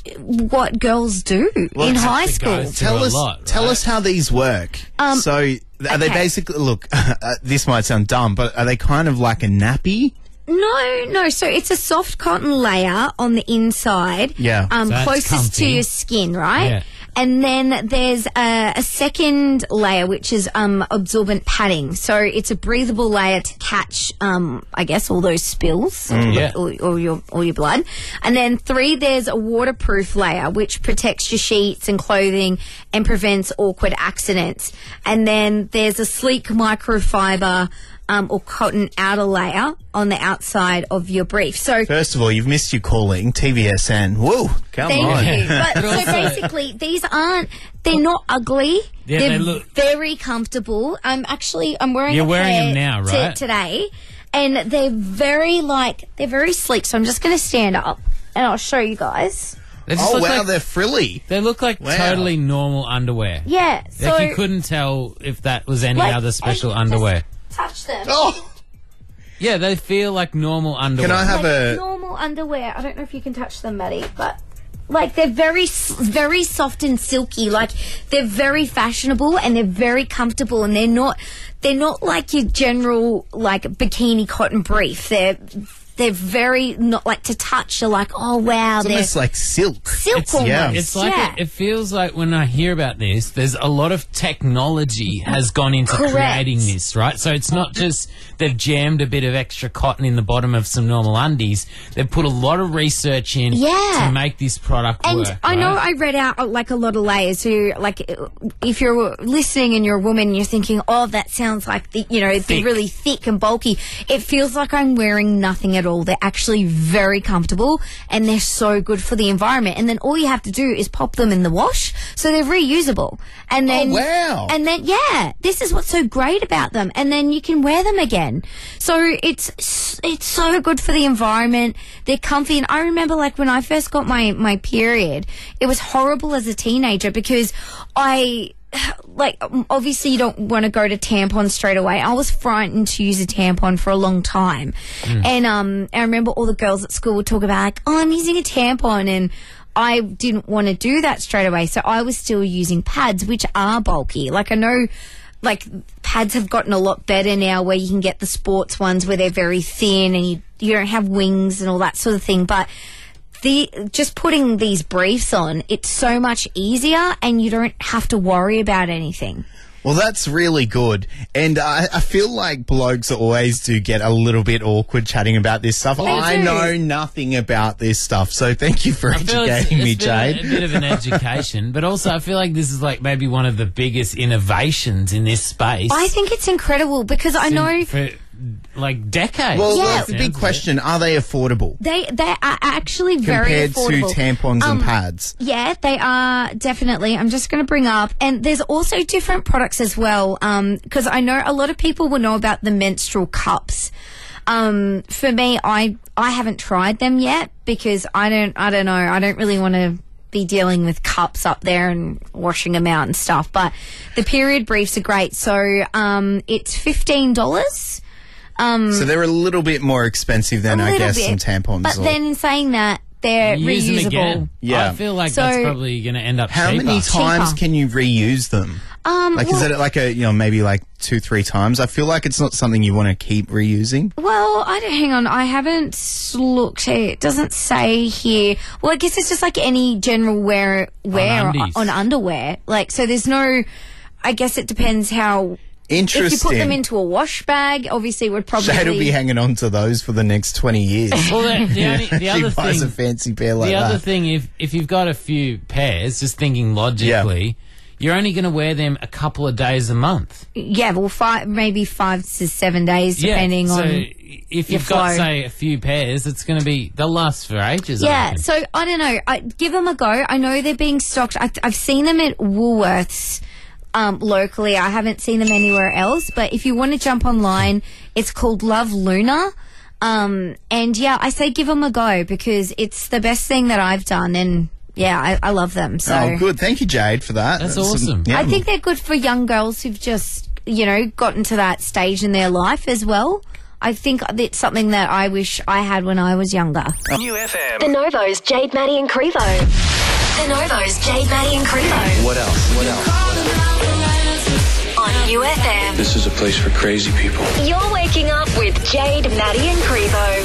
what girls do Well, in have high to school. go Tell a us, lot, tell right? us how these work. Um, so, are they okay. basically look? Uh, this might sound dumb, but are they kind of like a nappy? No, no. So it's a soft cotton layer on the inside. Yeah. Um, So that's closest to comfy. your skin, right? Yeah. And then there's a, a second layer, which is um, absorbent padding. So it's a breathable layer to catch, um, I guess, all those spills Mm. Yeah. or, or your or your blood. And then three, there's a waterproof layer, which protects your sheets and clothing and prevents awkward accidents. And then there's a sleek microfiber um, or cotton outer layer on the outside of your brief. So First of all, you've missed your calling, T V S N. Whoa, come Thank on. you. But But so also- basically, these aren't. They're not ugly. Yeah, they're they look- very comfortable. I'm actually. I'm wearing. You're a wearing pair them now, t- right? today, and they're very like they're very sleek. So I'm just going to stand up and I'll show you guys. They just Oh look wow, like, they're frilly. they look like Wow. totally normal underwear. Yeah. So Like you couldn't tell if that was any like, other special I can just underwear. Touch them. Oh, Yeah, they feel like normal underwear. can I have like a? normal underwear. I don't know if you can touch them, Maddie, but like they're very, s- very soft and silky. Like they're very fashionable and they're very comfortable, and they're not, they're not like your general like bikini cotton brief. They're, they're very not like to touch. You're like, oh wow, It's they're almost like silk. silk It's, almost. yeah. it's like yeah. it, it feels like when I hear about this, there's a lot of technology has gone into Correct. creating this, right? So it's not just they've jammed a bit of extra cotton in the bottom of some normal undies. They've put a lot of research in Yeah. to make this product And work. I know right? I read out uh, like a lot of layers. So, like, uh, if you're listening and you're a woman, you're thinking, "Oh, that sounds like the, you know, they're Thick. really thick and bulky." It feels like I'm wearing nothing at all. They're actually very comfortable and they're so good for the environment. And then all you have to do is pop them in the wash, so they're reusable. And then, Oh, wow. And then, yeah, this is what's so great about them. And then you can wear them again. So it's it's so good for the environment. They're comfy. And I remember, like, when I first got my, my period, it was horrible as a teenager because I, like, obviously you don't want to go to tampons straight away. I was frightened to use a tampon for a long time. Mm. And um, I remember all the girls at school would talk about, like, oh, I'm using a tampon. And I didn't want to do that straight away. So I was still using pads, which are bulky. Like, I know, like, pads have gotten a lot better now where you can get the sports ones where they're very thin and you, you don't have wings and all that sort of thing. But the just putting these briefs on, it's so much easier and you don't have to worry about anything. Well, that's really good. And I, I feel like blokes always do get a little bit awkward chatting about this stuff. They I do. know nothing about this stuff, so thank you for I feel it's- educating me, it's been a- Jade. A, bit of an education, but also I feel like this is like maybe one of the biggest innovations in this space. I think it's incredible because I know for like decades. Well, Yeah. that's the big question. Are they affordable they they are actually very compared affordable. to tampons Um, and pads? Yeah, they are definitely. I'm just going to bring up, and there's also different products as well, because I know a lot of people will know about the menstrual cups. Um, for me, I I haven't tried them yet because I don't I don't know I don't really want to be dealing with cups up there and washing them out and stuff. But the period briefs are great. So um, it's fifteen dollars. Um, so they're a little bit more expensive than, I guess, bit. some tampons. But or... then in saying that, they're Use them reusable. again. Yeah. I feel like So- that's probably going to end up How cheaper. many times Cheaper. can you reuse them? Um, Like, well, is it like a, you know, maybe like two, three times? I feel like it's not something you want to keep reusing. Well, I don't, hang on. I haven't looked. It doesn't say here. Well, I guess it's just like any general wear wear on, undies. on underwear. Like, so there's no. I guess it depends how. Interesting. If you put them into a wash bag, obviously it would probably. Shade will be hanging on to those for the next twenty years. Well, the, the, only, the she other buys thing, a fancy pair like the other that. thing, if if you've got a few pairs, just thinking logically, you're only going to wear them a couple of days a month. Yeah, well, five maybe five to seven days, depending yeah, so on. if your you've got, flow. say, a few pairs, it's going to be they'll last for ages. I Yeah, reckon. so I don't know. I, give them a go. I know they're being stocked. I, I've seen them at Woolworths um, locally. I haven't seen them anywhere else. But if you want to jump online, it's called Love Luna. Um, and yeah, I say give them a go because it's the best thing that I've done. And yeah, I, I love them. So Oh, good. Thank you, Jade, for that. That's awesome. yeah. I think they're good for young girls who've just, you know, gotten to that stage in their life as well. I think it's something that I wish I had when I was younger. New F M. The Novo's Jade, Maddie and Crevo. The Novo's Jade, Maddie and Crevo. What else? What else? On U F M. This is a place for crazy people. You're waking up with Jade, Maddie and Crevo.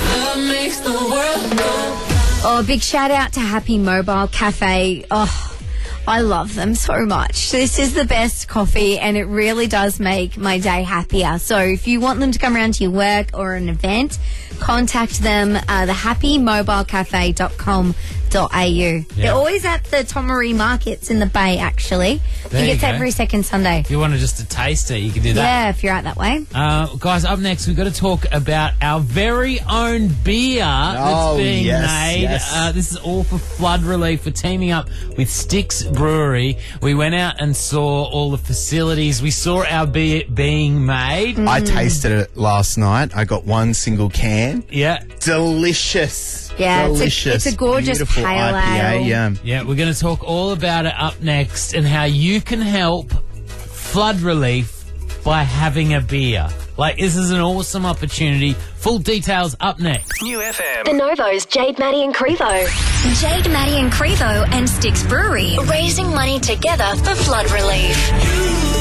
Oh, big shout out to Happy Mobile Cafe. Oh, I love them so much. This is the best coffee and it really does make my day happier. So if you want them to come around to your work or an event, contact them, uh, the happy mobile cafe dot com dot a u. They're always at the Tomaree markets in the Bay, actually. There I think you it's go. every second Sunday. If you wanted just to taste it, you can do that. Yeah, if you're out that way. Uh, guys, up next, we've got to talk about our very own beer that's Oh, being yes, made. yes. Uh, this is all for flood relief. We're teaming up with Styx Brewery. We went out and saw all the facilities. We saw our beer being made. I tasted it last night. I got one single can. Yeah. Delicious. Yeah, it's a- Delicious. it's a gorgeous Beautiful pale I P A, ale. Yeah. Yeah, we're going to talk all about it up next and how you can help flood relief by having a beer. Like, this is an awesome opportunity. Full details up next. New F M. The Novo's Jade, Maddie and Crevo. Jade, Maddie and Crevo and Styx Brewery. Raising money together for flood relief.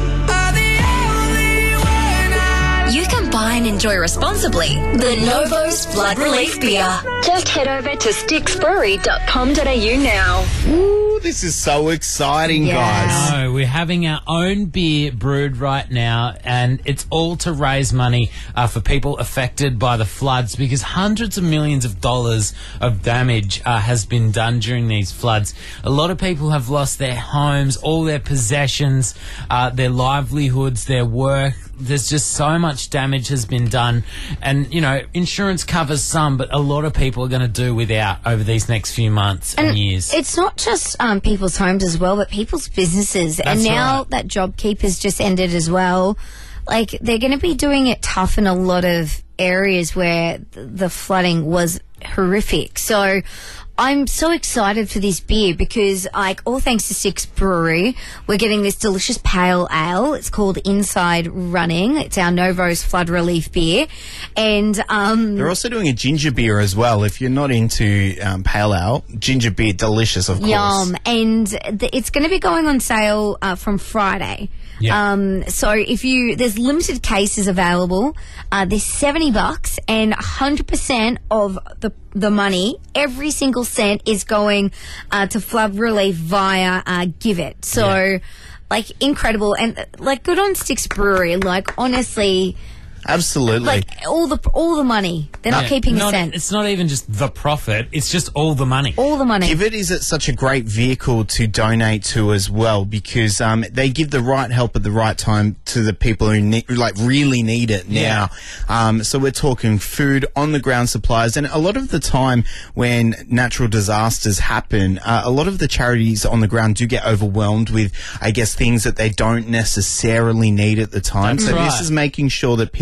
You can buy and enjoy responsibly the Novo's Flood Relief Beer. Just head over to styx brewery dot com dot a u now. Ooh, this is so exciting, guys. No, we're having our own beer brewed right now, and it's all to raise money uh, for people affected by the floods because hundreds of millions of dollars of damage uh, has been done during these floods. A lot of people have lost their homes, all their possessions, uh, their livelihoods, their work. There's just so much damage has been done, and you know, insurance covers some, but a lot of people are going to do without over these next few months and, And years. it's not just um, people's homes as well, but people's businesses. and That's now right. that JobKeeper's just ended as well, like they're going to be doing it tough in a lot of areas where th- the flooding was horrific. So I'm so excited for this beer because, like, all thanks to Styx Brewery, we're getting this delicious pale ale. It's called Inside Running. It's our Novo's Flood Relief beer. And um, They're also doing a ginger beer as well. If you're not into um, pale ale, ginger beer, delicious, of course. Yum. And th- it's going to be going on sale uh, from Friday. Yeah. Um, so if you, there's limited cases available. Uh, there's seventy bucks and one hundred percent of the the money, every single cent is going uh, to flood relief via uh, Give It. So, like, incredible. And, uh, like, good on Styx Brewery. Like, honestly, Absolutely. like, all the all the money. They're not Yeah. keeping Not- a cent. It's not even just the profit, it's just all the money. All the money. Give It is at such a great vehicle to donate to as well because um, they give the right help at the right time to the people who ne- like really need it now. Um, so we're talking food, on the ground supplies, and a lot of the time when natural disasters happen, uh, a lot of the charities on the ground do get overwhelmed with, I guess, things that they don't necessarily need at the time. That's so right. this is making sure that people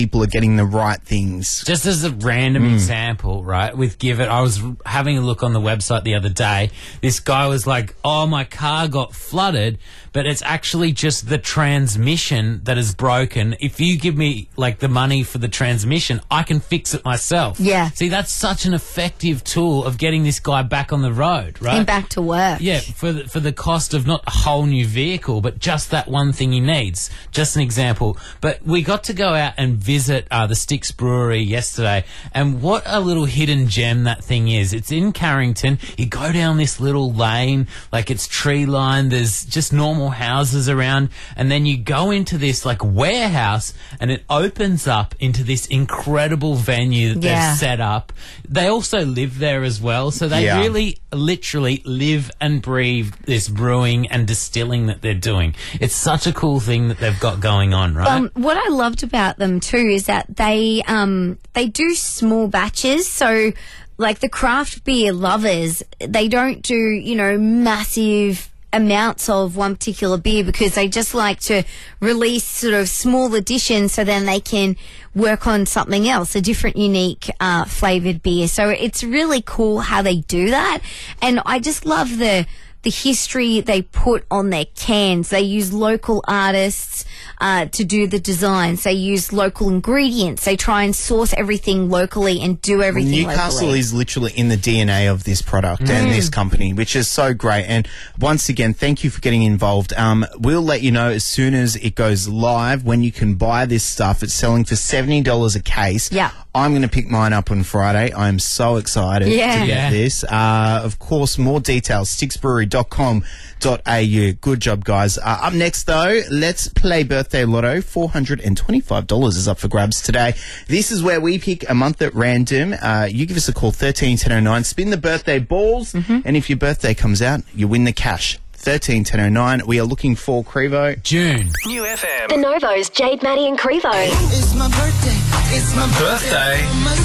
people are getting the right things. Just as a random Mm. example, right, with Give It, I was r- having a look on the website the other day. This guy was like, oh, my car got flooded, but it's actually just the transmission that is broken. If you give me, like, the money for the transmission, I can fix it myself. Yeah. See, that's such an effective tool of getting this guy back on the road, right? And back to work. Yeah, for the, for the cost of not a whole new vehicle, but just that one thing he needs. Just an example. But we got to go out and visit uh, the Styx Brewery yesterday, and what a little hidden gem that thing is. It's in Carrington. You go down this little lane, like it's tree lined. There's just normal houses around, and then you go into this like warehouse, and it opens up into this incredible venue that Yeah. they've set up. They also live there as well, so they Yeah. really literally live and breathe this brewing and distilling that they're doing. It's such a cool thing that they've got going on, right? Um, what I loved about them too is that they um, they do small batches. So, like the craft beer lovers, they don't do you know massive amounts of one particular beer because they just like to release sort of small editions so then they can work on something else, a different unique uh, flavored beer. So it's really cool how they do that, and I just love the the history they put on their cans. They use local artists uh, to do the designs. They use local ingredients. They try and source everything locally and do everything Newcastle locally. is literally in the D N A of this product and Mm. this company, which is so great. And once again, thank you for getting involved. Um, we'll let you know as soon as it goes live when you can buy this stuff. It's selling for seventy dollars a case. Yeah. I'm going to pick mine up on Friday. I'm so excited Yeah. to get Yeah. this. Uh, of course, more details, styx brewery dot com dot a u. Good job, guys. Uh, up next, though, let's play Birthday Lotto. four hundred twenty-five dollars is up for grabs today. This is where we pick a month at random. Uh, you give us a call, thirteen ten oh nine. Spin the birthday balls, and if your birthday comes out, you win the cash. thirteen ten oh nine. We are looking for Crevo. June. New F M. The Novos, Jade, Maddie and Crevo. It's my birthday. It's my Birthday.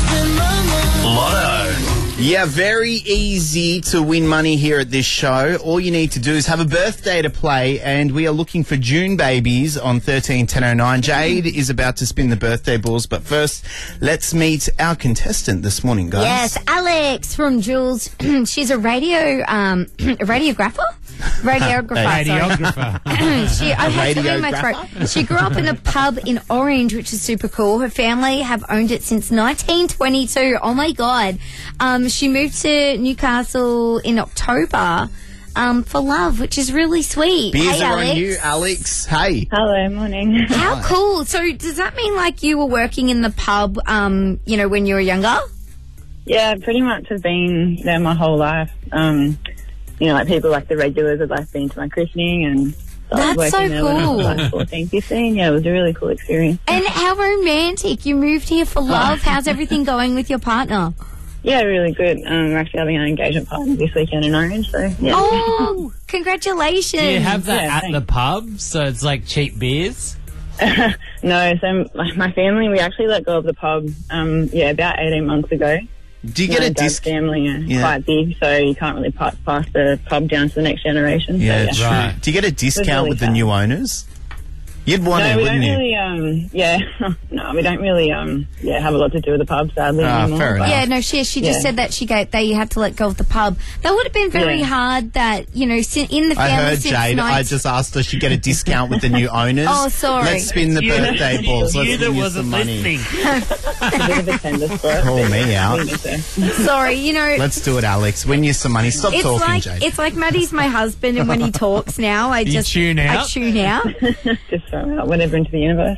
Lotto. Yeah, very easy to win money here at this show. All you need to do is have a birthday to play, and we are looking for June babies on thirteen ten oh nine. Jade is about to spin the birthday balls, but first, let's meet our contestant this morning, guys. Yes, Alex from Jules. She's a radio um, a radiographer. Radiographer. sorry. Radiographer. she, I A had something in my radiographer? throat. She grew up in a pub in Orange, which is super cool. Her family have owned it since nineteen twenty-two. Oh my god! Um, she moved to Newcastle in October um, for love, which is really sweet. Beers hey, are Alex. on you, Alex. Hey. Hello, morning. How cool! So, does that mean like you were working in the pub, um, you know, when you were younger? Yeah, pretty much have been there my whole life. Um, you know, like people like the regulars have like been to my christening and started That's so working there when I was cool. like fourteen, fifteen. Yeah, it was a really cool experience. And how romantic! You moved here for love. How's everything going with your partner? Yeah, really good. Um, we're actually having our engagement party this weekend in Orange, so yeah. Oh, congratulations! Do you have that Yeah, at thanks. the pub? So it's like cheap beers? No, so my my family, we actually let go of the pub, um, yeah, about eighteen months ago. Do you get My a dad's disc? family are Yeah. quite big, so you can't really pa- pass the pub down to the next generation. So, Yeah, yeah. true. Right. Do you get a discount really with the sad. new owners? You'd want No, to, we wouldn't don't you? really, um, yeah, no, we don't really, um, yeah, have a lot to do with the pub, sadly, Ah, anymore. fair but- enough. Yeah, no, she she just Yeah. said that she gave they had to let go of the pub. That would have been very Yeah. hard. That you know, sin, in the I family heard since Jade. I nineteen just asked her she'd get a discount with the new owners. Oh, sorry. Let's spin the birthday balls. Let's You that win you wasn't some money. listening. a bit of a tender spot. Call me out. Sorry, you know. Let's do it, Alex. Win you some money. Stop it's talking, like Jade. it's like Maddie's my husband, and when he talks now, I You just tune I out? tune out. Just throw out whatever into the universe.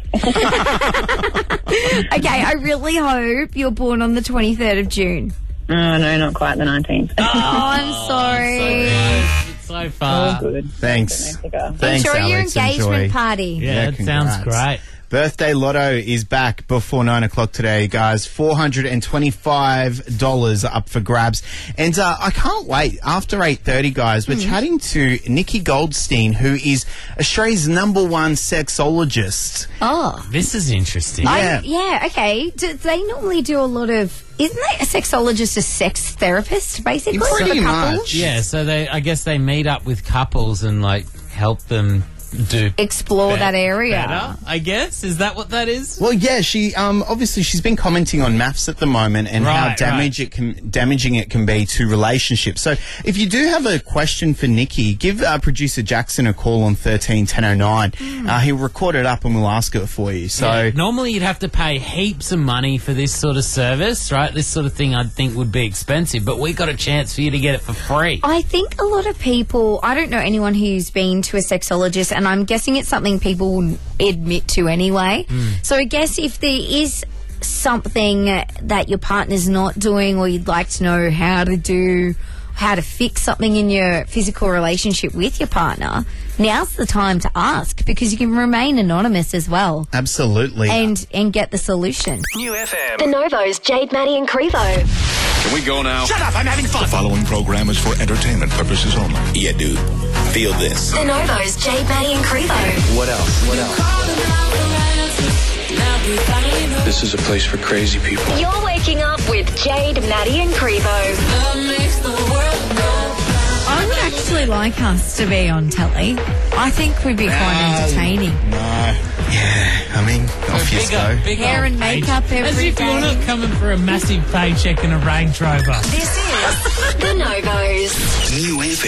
Okay, I really hope you're born on the twenty-third of June. Oh, no, not quite the nineteenth. Oh, I'm sorry. It's so All far. good. Thanks. Mexico. Thanks, Enjoy your Alex. engagement Enjoy. party. Yeah, Yeah, it sounds congrats. great. Birthday Lotto is back before nine o'clock today, guys. four hundred twenty-five dollars up for grabs. And uh, I can't wait. After eight thirty, guys, we're Hmm. chatting to Nikki Goldstein, who is Australia's number one sexologist. Oh, This is interesting. Yeah. I, yeah. Okay. Do they normally do a lot of? Isn't they a sexologist a sex therapist basically? Pretty for couples? much. Yeah, so they, I guess they meet up with couples and like help them do explore bet- that area. better, I guess. Is that what that is? Well, yeah, she um, obviously she's been commenting on maths at the moment and how Right, damage it can, damaging it can be to relationships. So, if you do have a question for Nikki, give uh, producer Jackson a call on thirteen ten oh nine. Mm. Uh, he'll record it up and we'll ask it for you. So, Yeah, normally you'd have to pay heaps of money for this sort of service, right? This sort of thing I'd think would be expensive, but we got a chance for you to get it for free. I think a lot of people, I don't know anyone who's been to a sexologist, and I'm guessing it's something people will admit to anyway. Mm. So I guess if there is something that your partner's not doing, or you'd like to know how to do, how to fix something in your physical relationship with your partner, now's the time to ask, because you can remain anonymous as well. absolutely. And and get the solution. New F M. The Novos, Jade, Maddie and Crevo. Can we go now? Shut up, I'm having fun. The following program is for entertainment purposes only. Yeah, dude. Feel this. The Novos, Jade, Maddie and Crevo. What else? What else? This is a place for crazy people. You're waking up with Jade, Maddie and Crevo. I would actually like us to be on telly. I think we'd be quite entertaining. No. Yeah, I mean, off you go. big Hair old and makeup page- As every if you're day. not coming for a massive paycheck and a Range Rover. This is The Novos. New F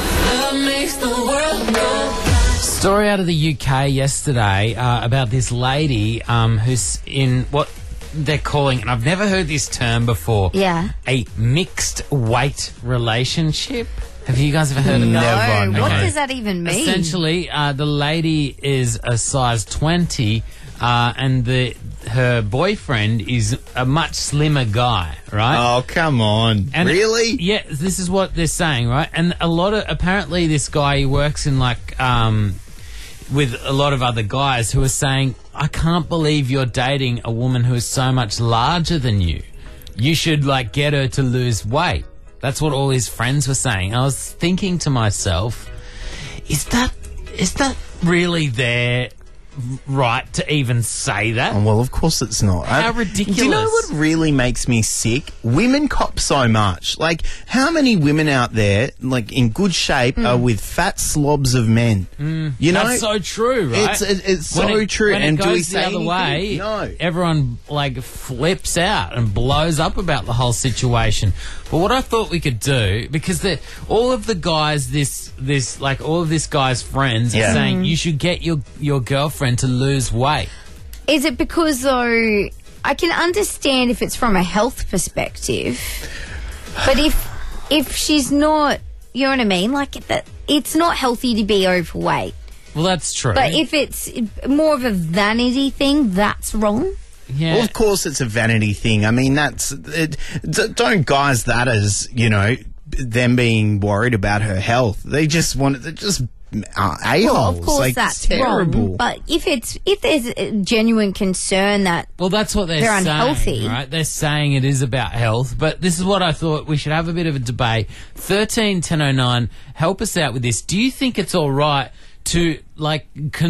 M. Story out of the U K yesterday uh, about this lady um, who's in what they're calling, and I've never heard this term before, Yeah. a mixed weight relationship. Have you guys ever heard of that? No, what Okay. does that even mean? Essentially, uh, the lady is a size twenty, uh, and the her boyfriend is a much slimmer guy, right? Oh, come on. And really? Yeah, this is what they're saying, right? And a lot of, apparently this guy, he works in like, um, with a lot of other guys who are saying, I can't believe you're dating a woman who is so much larger than you. You should like get her to lose weight. That's what all his friends were saying. I was thinking to myself, is that, is that really their right to even say that? Oh, well, of course it's not. How I- ridiculous. Do you know what really makes me sick? Women cop so much. Like, how many women out there, like, in good shape, are with fat slobs of men? You know? That's so true, right? It's, it, it's When so it- true. When and it do we goes the say other anything? way, No. everyone like flips out and blows up about the whole situation. But what I thought we could do, because the, all of the guys, this this like all of this guy's friends Yeah. are saying you should get your your girlfriend to lose weight. Is it because, though, I can understand if it's from a health perspective, but if if she's not, you know what I mean? Like, that, it's not healthy to be overweight. Well, that's true. But if it's more of a vanity thing, that's wrong. yeah. Well, of course it's a vanity thing. I mean, that's... It, d- don't guise that as, you know, them being worried about her health. They just want... They're just uh, a-holes. Well, of course like, that's it's terrible. wrong. But if it's if there's a genuine concern that Well, that's what they're, They're saying, unhealthy. right? They're saying it is about health, but this is what I thought we should have a bit of a debate. thirteen ten oh nine, help us out with this. Do you think it's all right to like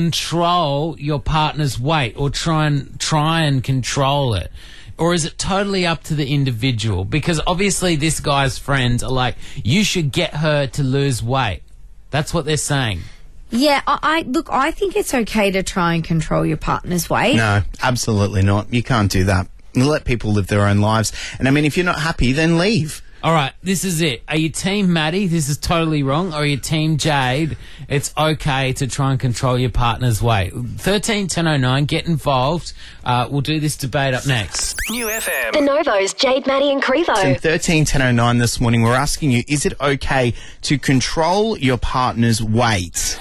control your partner's weight, or try and try and control it? Or is it totally up to the individual? Because obviously this guy's friends are like, you should get her to lose weight. That's what they're saying. Yeah, I, I look. I think it's okay to try and control your partner's weight. No, absolutely not. You can't do that. You let people live their own lives. And I mean, if you're not happy, then leave. All right, this is it. Are you team Maddie? This is totally wrong. Or are you team Jade? It's okay to try and control your partner's weight. thirteen ten oh nine, get involved. Uh, we'll do this debate up next. New F M. The Novos, Jade, Maddie and In Crevo. thirteen ten oh nine this morning, we're asking you, is it okay to control your partner's weight?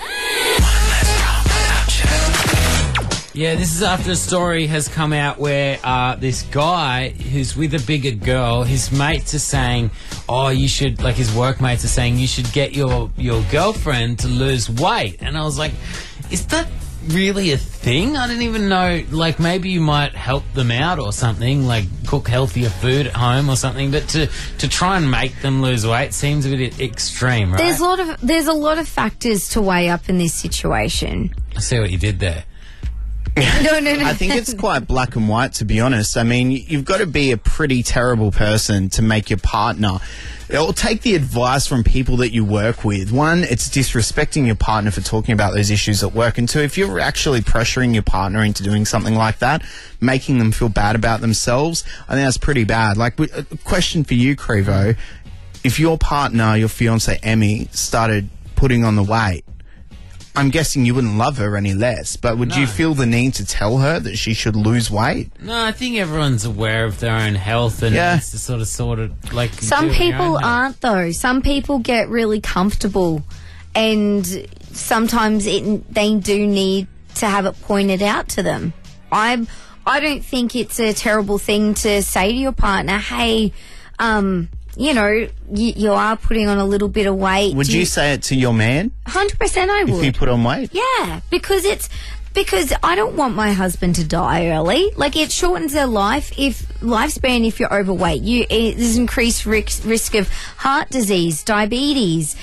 Yeah, this is after a story has come out where uh, this guy who's with a bigger girl, his mates are saying, oh, you should, like his workmates are saying, you should get your, your girlfriend to lose weight. And I was like, is that really a thing? I didn't even know, like maybe you might help them out or something, like cook healthier food at home or something, but to, to try and make them lose weight seems a bit extreme, right? There's a lot of there's a lot of factors to weigh up in this situation. I see what you did there. No, no, no. I think it's quite black and white, to be honest. I mean, you've got to be a pretty terrible person to make your partner, or take the advice from people that you work with. One, it's disrespecting your partner for talking about those issues at work. And two, if you're actually pressuring your partner into doing something like that, making them feel bad about themselves, I think that's pretty bad. Like, a question for you, Crevo. If your partner, your fiance Emmy, started putting on the weight, I'm guessing you wouldn't love her any less, but would No. you feel the need to tell her that she should lose weight? No, I think everyone's aware of their own health and Yeah. it's to sort of sort of like Some do it on your people own health. aren't, though. Some people get really comfortable, and sometimes it, they do need to have it pointed out to them. I'm, I don't think it's a terrible thing to say to your partner, hey, um, you know, you, you are putting on a little bit of weight. Would Do you say it to your man one hundred percent I would. if he put on weight? Yeah, because it's because I don't want my husband to die early. Like, it shortens their life if lifespan if you're overweight. You it, there's increased risk risk of heart disease, diabetes.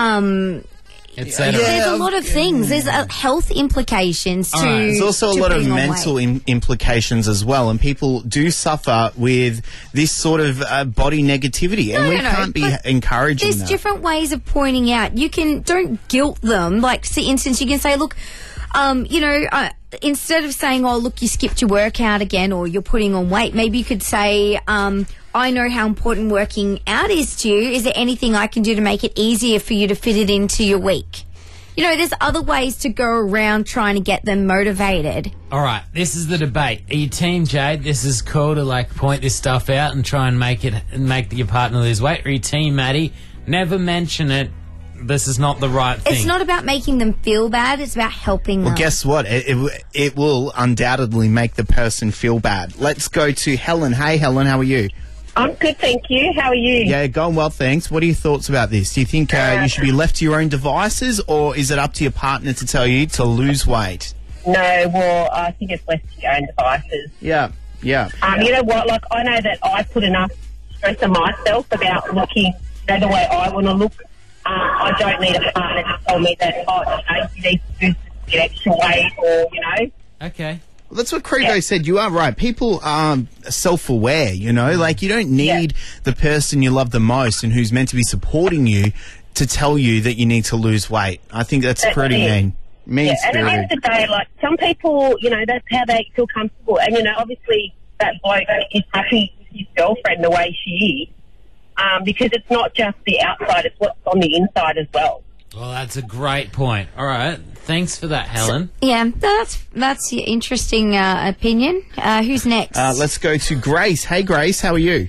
Um, et cetera. there's a lot of things. There's uh, health implications to. All right. There's also a to lot of putting on mental weight. im- implications as well, and people do suffer with this sort of uh, body negativity, and No, we no, no, can't be but encouraging There's that. different ways of pointing out. You can don't guilt them. Like, for instance, you can say, look, um, you know, uh, instead of saying, oh, look, you skipped your workout again, or you're putting on weight, maybe you could say, um, I know how important working out is to you. Is there anything I can do to make it easier for you to fit it into your week? You know, there's other ways to go around trying to get them motivated. All right, this is the debate. Are you Team Jade? This is cool to like point this stuff out and try and make it make your partner lose weight. Or are you Team Maddie? Never mention it. This is not the right thing. It's not about making them feel bad. It's about helping Well, them. guess what? It, it, it will undoubtedly make the person feel bad. Let's go to Helen. Hey, Helen, how are you? I'm good, thank you. How are you? Yeah, going well, thanks. What are your thoughts about this? Do you think uh, you should be left to your own devices, or is it up to your partner to tell you to lose weight? No, well, I think it's left to your own devices. Yeah, yeah. Um, you know what? Like, I know that I put enough stress on myself about looking, you know, the way I want to look. Um, I don't need a partner to tell me that, oh, you know, you need to do get extra weight, or, you know. Okay. Well, that's what Crevo said. You are right. People are self-aware, you know? Like, you don't need the person you love the most and who's meant to be supporting you to tell you that you need to lose weight. I think that's, That's pretty it. mean. Yeah, and at the Mean-spirited. end of the day, like, some people, you know, that's how they feel comfortable. And, you know, obviously that bloke is happy with his girlfriend the way she is, um, because it's not just the outside, it's what's on the inside as well. Well, that's a great point. All right. Thanks for that, Helen. Yeah, that's that's your interesting uh, opinion. Uh, who's next? Uh, let's go to Grace. Hey, Grace, how are you?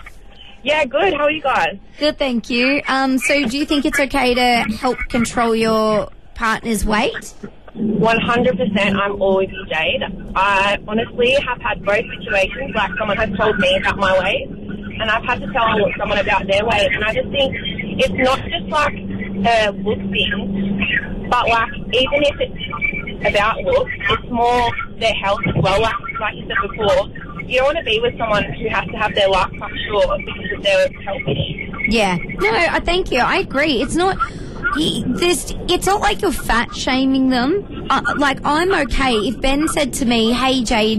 Yeah, good. How are you guys? Good, thank you. Um, so do you think it's okay to help control your partner's weight? one hundred percent I'm all with you, Jade. I honestly have had both situations, like someone has told me about my weight, and I've had to tell someone about their weight, and I just think it's not just like a look thing, but like even if it's about looks, it's more their health as well. Like, like you said before, you don't want to be with someone who has to have their life cut short because of their health issues. Yeah. No, I thank you. I agree. It's not. y- This. It's not like you're fat shaming them. Uh, like, I'm okay if Ben said to me, "Hey, Jade,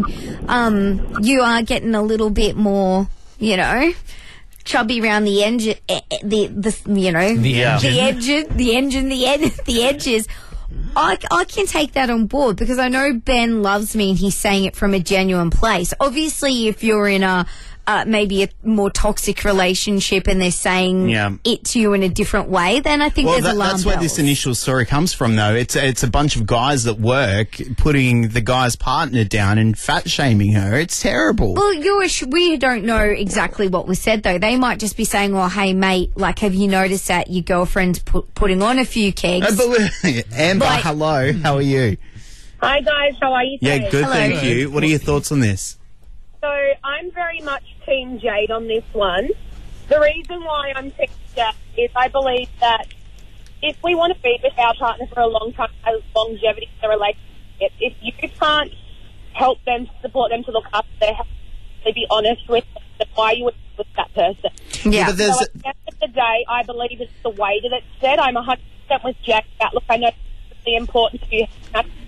um, you are getting a little bit more, you know, chubby around the engine, eh, eh, the the you know, The engine. the engine, the engine, the ed- the edges." I, I can take that on board because I know Ben loves me and he's saying it from a genuine place. Obviously, if you're in a uh, maybe a more toxic relationship and they're saying Yeah. it to you in a different way, then I think Well, there's that, alarm that's where bells. this initial story comes from, though. It's it's a bunch of guys at work putting the guy's partner down and fat shaming her. It's terrible. Well, you're, sh- we don't know exactly what was said, though. They might just be saying, "Oh, hey, mate, like, have you noticed that your girlfriend's pu- putting on a few kegs?" Uh, but, Amber, Like- hello. How are you? Hi guys, how are you Yeah, today? good, thank you. What are your thoughts on this? So I'm very much Team Jade on this one. The reason why I'm Team Jade is I believe that if we want to be with our partner for a long time, have longevity in the relationship, if you can't help them, support them to look after their health, to be honest with them, then why you would be with that person? Yeah, but there's So at the end of the day, I believe it's the way that it's said. I'm one hundred percent with Jack about, look, I know it's really important to you, have to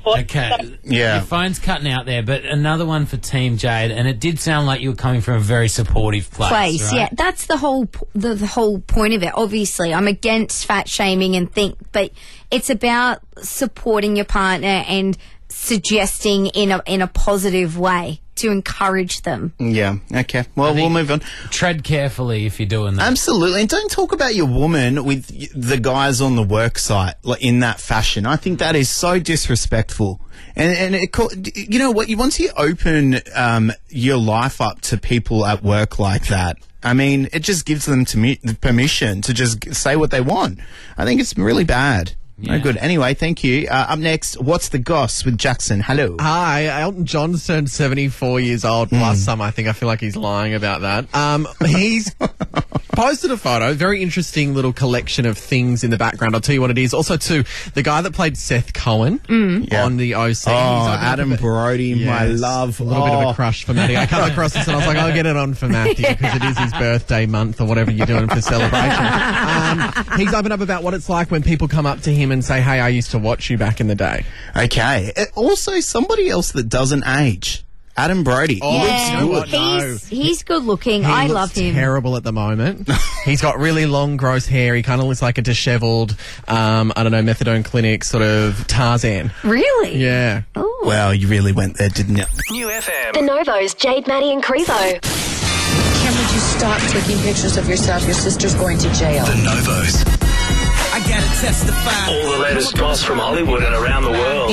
support. Okay. So, Your phone's cutting out there, but another one for Team Jade, and it did sound like you were coming from a very supportive place. place. right? Yeah, that's the whole p- the, the whole point of it. Obviously, I'm against fat shaming and think, but it's about supporting your partner and suggesting in a in a positive way to encourage them. Yeah. Okay. Well, we'll move on. Tread carefully if you're doing that. Absolutely. And don't talk about your woman with y- the guys on the work site like, in that fashion. I think that is so disrespectful. And, and it, co- you know what? You Once you open um, your life up to people at work like that, I mean, it just gives them to me- permission to just g- say what they want. I think it's really bad. No good. Anyway, thank you. Uh, up next, What's the Goss with Jackson. Hello. Hi, Elton John's turned seventy-four years old plus some. I think I feel like he's lying about that. Um, he's posted a photo, very interesting little collection of things in the background. I'll tell you what it is. Also, too, the guy that played Seth Cohen Yeah. on the O C. Oh, he's opened up Adam a bit- Brody, my Yes, love. A little bit of Oh. a crush for Matty. I come across this and I was like, I'll get it on for Matthew because it is his birthday month or whatever you're doing for celebration. Um, he's opened up about what it's like when people come up to him and say, hey, I used to watch you back in the day. Okay. Uh, Also, somebody else that doesn't age. Adam Brody. Oh, Looks you know good. what? No. He's he's good looking. He I looks love him. terrible at the moment. He's got really long, gross hair. He kind of looks like a dishevelled, um, I don't know, methadone clinic sort of Tarzan. Really? Yeah. Well, you really went there, didn't you? New F M. The Novos, Jade, Maddie and Crevo. Can would you stop taking pictures of yourself? Your sister's going to jail. The Novos. I gotta testify. All the latest goss from Hollywood and around the world.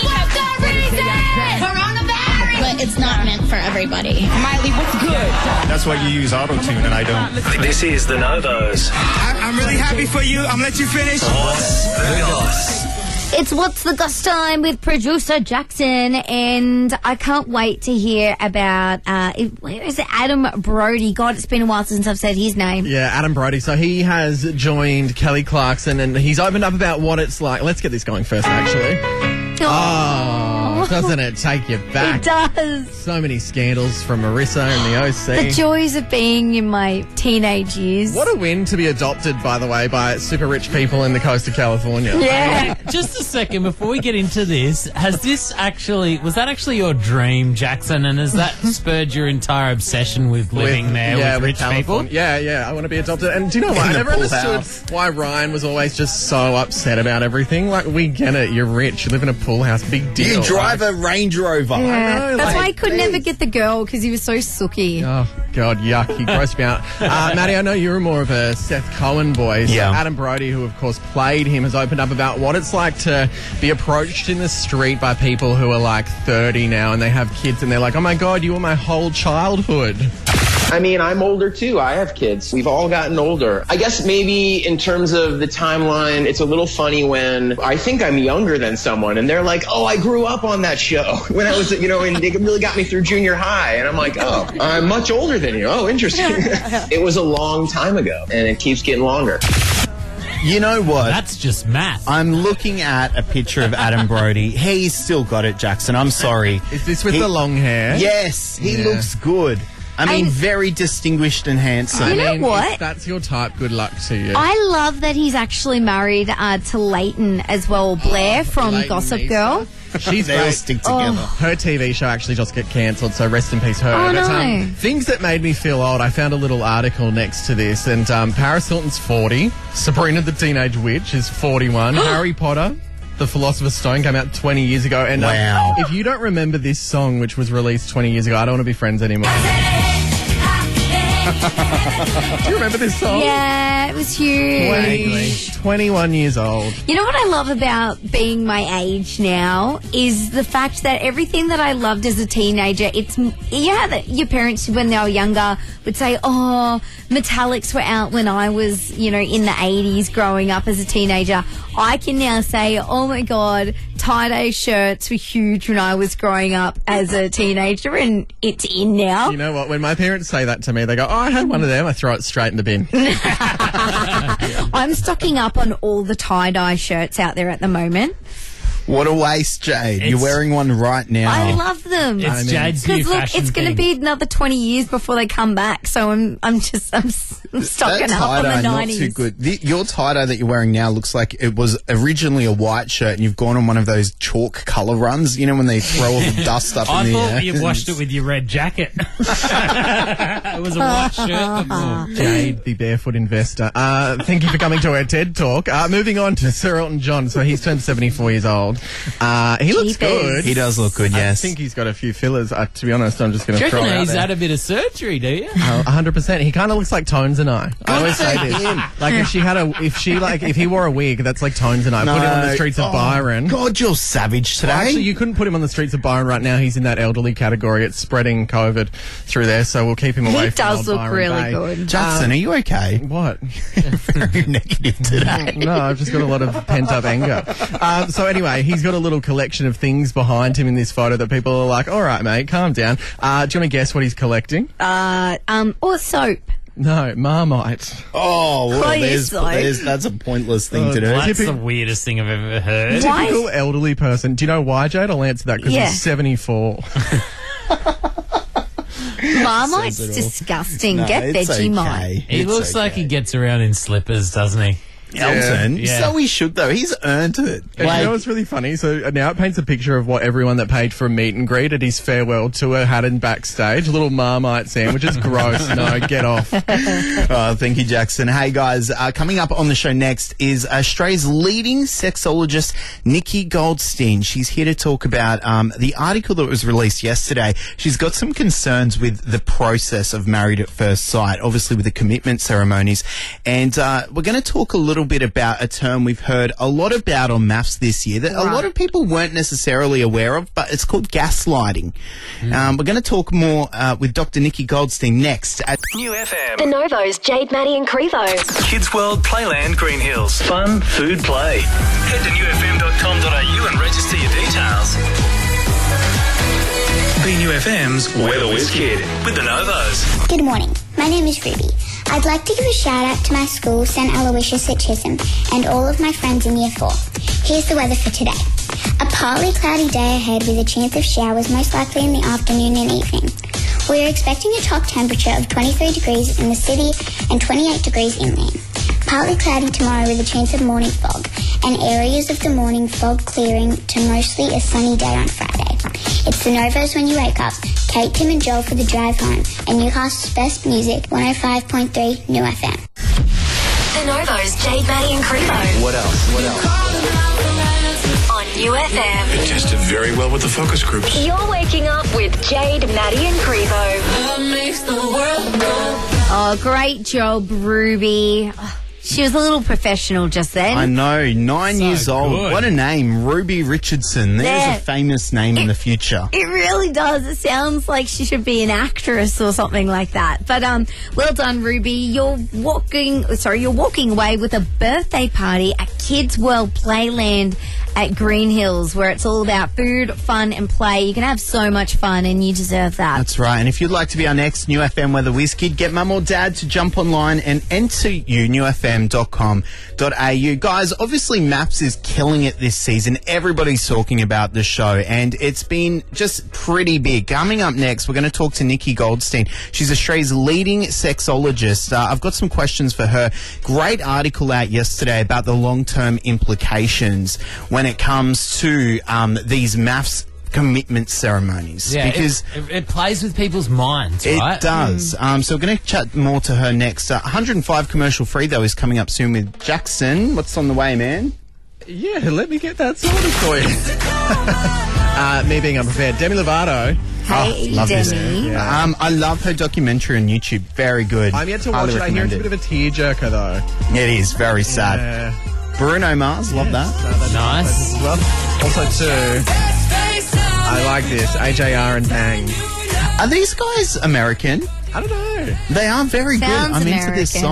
But it's not meant for everybody. Miley, what's good? That's why you use auto-tune and I don't. This is the Novos. I- I'm really happy for you. I'm gonna let you finish. What's the goss? It's What's the Goss time with producer Jackson, and I can't wait to hear about, uh, it- where is it, Adam Brody. God, it's been a while since I've said his name. Yeah, Adam Brody. So he has joined Kelly Clarkson and he's opened up about what it's like. Let's get this going first, actually. Oh, doesn't it take you back? It does. So many scandals from Marissa and the O C. The joys of being in my teenage years. What a win to be adopted, by the way, by super rich people in the coast of California. Yeah. Just a second before we get into this, has this actually, was that actually your dream, Jackson? And has that spurred your entire obsession with living With- there yeah, with rich California. people? Yeah, yeah, I want to be adopted. And do you know what? I In the never pool understood house. why Ryan was always just so upset about everything. Like, we get it. You're rich. You live in a pool house. Big deal. You drive a Range Rover. Yeah. know, That's like, why I could never get the girl, because he was so sooky. Oh, God, yuck. He grossed me out. Uh, Maddie, I know you're more of a Seth Cohen boy. So Yeah. Adam Brody, who of course played him, has opened up about what it's like to be approached in the street by people who are like thirty now and they have kids and they're like, oh my God, you were my whole childhood. I mean, I'm older too. I have kids. We've all gotten older. I guess maybe in terms of the timeline, it's a little funny when I think I'm younger than someone and they're like, oh, I grew up on that show when I was, you know, and they really got me through junior high. And I'm like, oh, I'm much older than you. Oh, interesting. It was a long time ago and it keeps getting longer. You know what? That's just math. I'm looking at a picture of Adam Brody. He's still got it, Jackson. I'm sorry. Is this with He- the long hair? Yes, he Yeah. looks good. I mean, And- very distinguished and handsome. You know I mean, what? If that's your type, good luck to you. I love that he's actually married uh, to Leighton as well, Blair from Leighton Gossip Meester. Girl. She's They all great. stick together. Her T V show actually just got cancelled, so rest in peace her. Oh, But, no. um, things that made me feel old, I found a little article next to this, and um, Paris Hilton's forty, Sabrina the Teenage Witch is forty-one, Harry Potter, The Philosopher's Stone came out twenty years ago, and um, Wow. if you don't remember this song, which was released twenty years ago, I don't want to be friends anymore. Do you remember this song? Yeah, it was huge. twenty, twenty-one years old. You know what I love about being my age now is the fact that everything that I loved as a teenager, it's, yeah, that your parents when they were younger would say, oh, Metallics were out when I was, you know, in the eighties growing up as a teenager. I can now say, oh my God, tie-dye shirts were huge when I was growing up as a teenager, and it's in now. You know what? When my parents say that to me, they go, oh, I had one of them. I throw it straight in the bin. I'm stocking up on all the tie-dye shirts out there at the moment. What a waste, Jade. You're It's- wearing one right now. I love them. It's I mean- Jade's new Because look, fashion it's going to thing. be another twenty years before they come back. So I'm, I'm just, I'm, s- I'm stocking That up on tie-dye, the not nineties. too good. The, your tie-dye that you're wearing now looks like it was originally a white shirt and you've gone on one of those chalk colour runs, you know, when they throw all the dust up I in the thought air. you washed it with your red jacket. It was a white shirt before. Jade, the barefoot investor. Uh, thank you for coming to our TED Talk. Uh, moving on to Sir Elton John. So he's turned seventy-four years old. Uh, he looks Jeepers. good. He does look good, yes. I think he's got a few fillers. Uh, to be honest, I'm just going Do to you throw reckon it out he's there. had a bit of surgery, do you? Uh, one hundred percent. He kind of looks like Tones and I. I always say for this. him. Like if she had a, if she like, if he wore a wig, that's like Tones and I. Put him on the streets of Oh, Byron. God, you're savage today. Well, actually, you couldn't put him on the streets of Byron right now. He's in that elderly category. It's spreading COVID through there, so we'll keep him away He from does old look Byron really Bay. good. Jackson, are you okay? What? Very negative today. No, I've just got a lot of pent-up anger. Um, so anyway, he's got a little collection of things behind him in this photo that people are like, all right, mate, calm down. Uh, do you want to guess what he's collecting? Uh, um, or soap. No, Marmite. Oh, well, Oh, yes, there's, though. there's, that's a pointless thing Oh, to do. That's Typic- the weirdest thing I've ever heard. Why? Typical elderly person. Do you know why, Jade? I'll answer that because Yeah. he's seventy-four. Marmite's Says it all. disgusting. No, Get it's Vegemite. okay. He It's looks like okay. he gets around in slippers, doesn't he? Elton, Yeah. so he should though. He's earned it. And you know what's really funny? So uh, now it paints a picture of what everyone that paid for a meet and greet at his farewell tour had in backstage. A little Marmite sandwich. It's gross. No, get off. Oh, thank you, Jackson. Hey, guys, uh, coming up on the show next is Australia's leading sexologist, Nikki Goldstein. She's here to talk about um, the article that was released yesterday. She's got some concerns with the process of Married at First Sight, obviously with the commitment ceremonies. And uh, we're going to talk a little bit about a term we've heard a lot about on MAFS this year that a lot of people weren't necessarily aware of, but it's called gaslighting. Um, we're going to talk more uh, with Doctor Nikki Goldstein next at New F M. The Novos, Jade, Maddie and Crevo. Kids World, Playland, Green Hills. Fun, food, play. Head to new f m dot com dot a u and register your details. Be New F M's Weather Whiz Kid with the Novos. Good morning. My name is Ruby. I'd like to give a shout out to my school, Saint Aloysius at Chisholm, and all of my friends in Year four. Here's the weather for today. A partly cloudy day ahead with a chance of showers most likely in the afternoon and evening. We are expecting a top temperature of twenty-three degrees in the city and twenty-eight degrees inland. Partly cloudy tomorrow with a chance of morning fog, and areas of the morning fog clearing to mostly a sunny day on Friday. It's the Novos when you wake up, Kate, Tim and Joel for the drive home, and Newcastle's best music, one oh five point three New F M. The Novos, Jade, Maddie and Crevo. What else? What else? On New F M. It tested very well with the focus groups. You're waking up with Jade, Maddie and Crevo. What makes the world go? Oh, great job, Ruby. Oh, she was a little professional just then. I know, nine So years old. good. What a name, Ruby Richardson. There's Yeah. a famous name in the future. It really does. It sounds like she should be an actress or something like that. But um, well done, Ruby. You're walking. Sorry, you're walking away with a birthday party at Kids World Playland at Green Hills, where it's all about food, fun, and play. You can have so much fun, and you deserve that. That's right. And if you'd like to be our next New F M Weather Whiz Kid, get mum or dad to jump online and enter you, new f m dot com dot a u. Guys, obviously MAPS is killing it this season. Everybody's talking about the show, and it's been just pretty big. Coming up next, we're going to talk to Nikki Goldstein. She's Australia's leading sexologist. Uh, I've got some questions for her. Great article out yesterday about the long-term implications when it comes to um, these MAFS commitment ceremonies. Yeah, because it, it, it plays with people's minds, it right? does. Um, so we're going to chat more to her next. Uh, one oh five commercial free, though, is coming up soon with Jackson. What's on the way, man? Yeah, let me get that sorted for you. uh, me being unprepared. Demi Lovato. Hey, love this. Demi. Yeah. Um, I love her documentary on YouTube. Very good. I'm yet to watch Highly it. I hear it's a recommend bit of a tearjerker, though. it. It is very sad. Yeah. Bruno Mars, love that. Nice. As well. Also, too, I like this. A J R and Bang. Are these guys American? I don't know. They are very Sounds good. I'm into this song. American.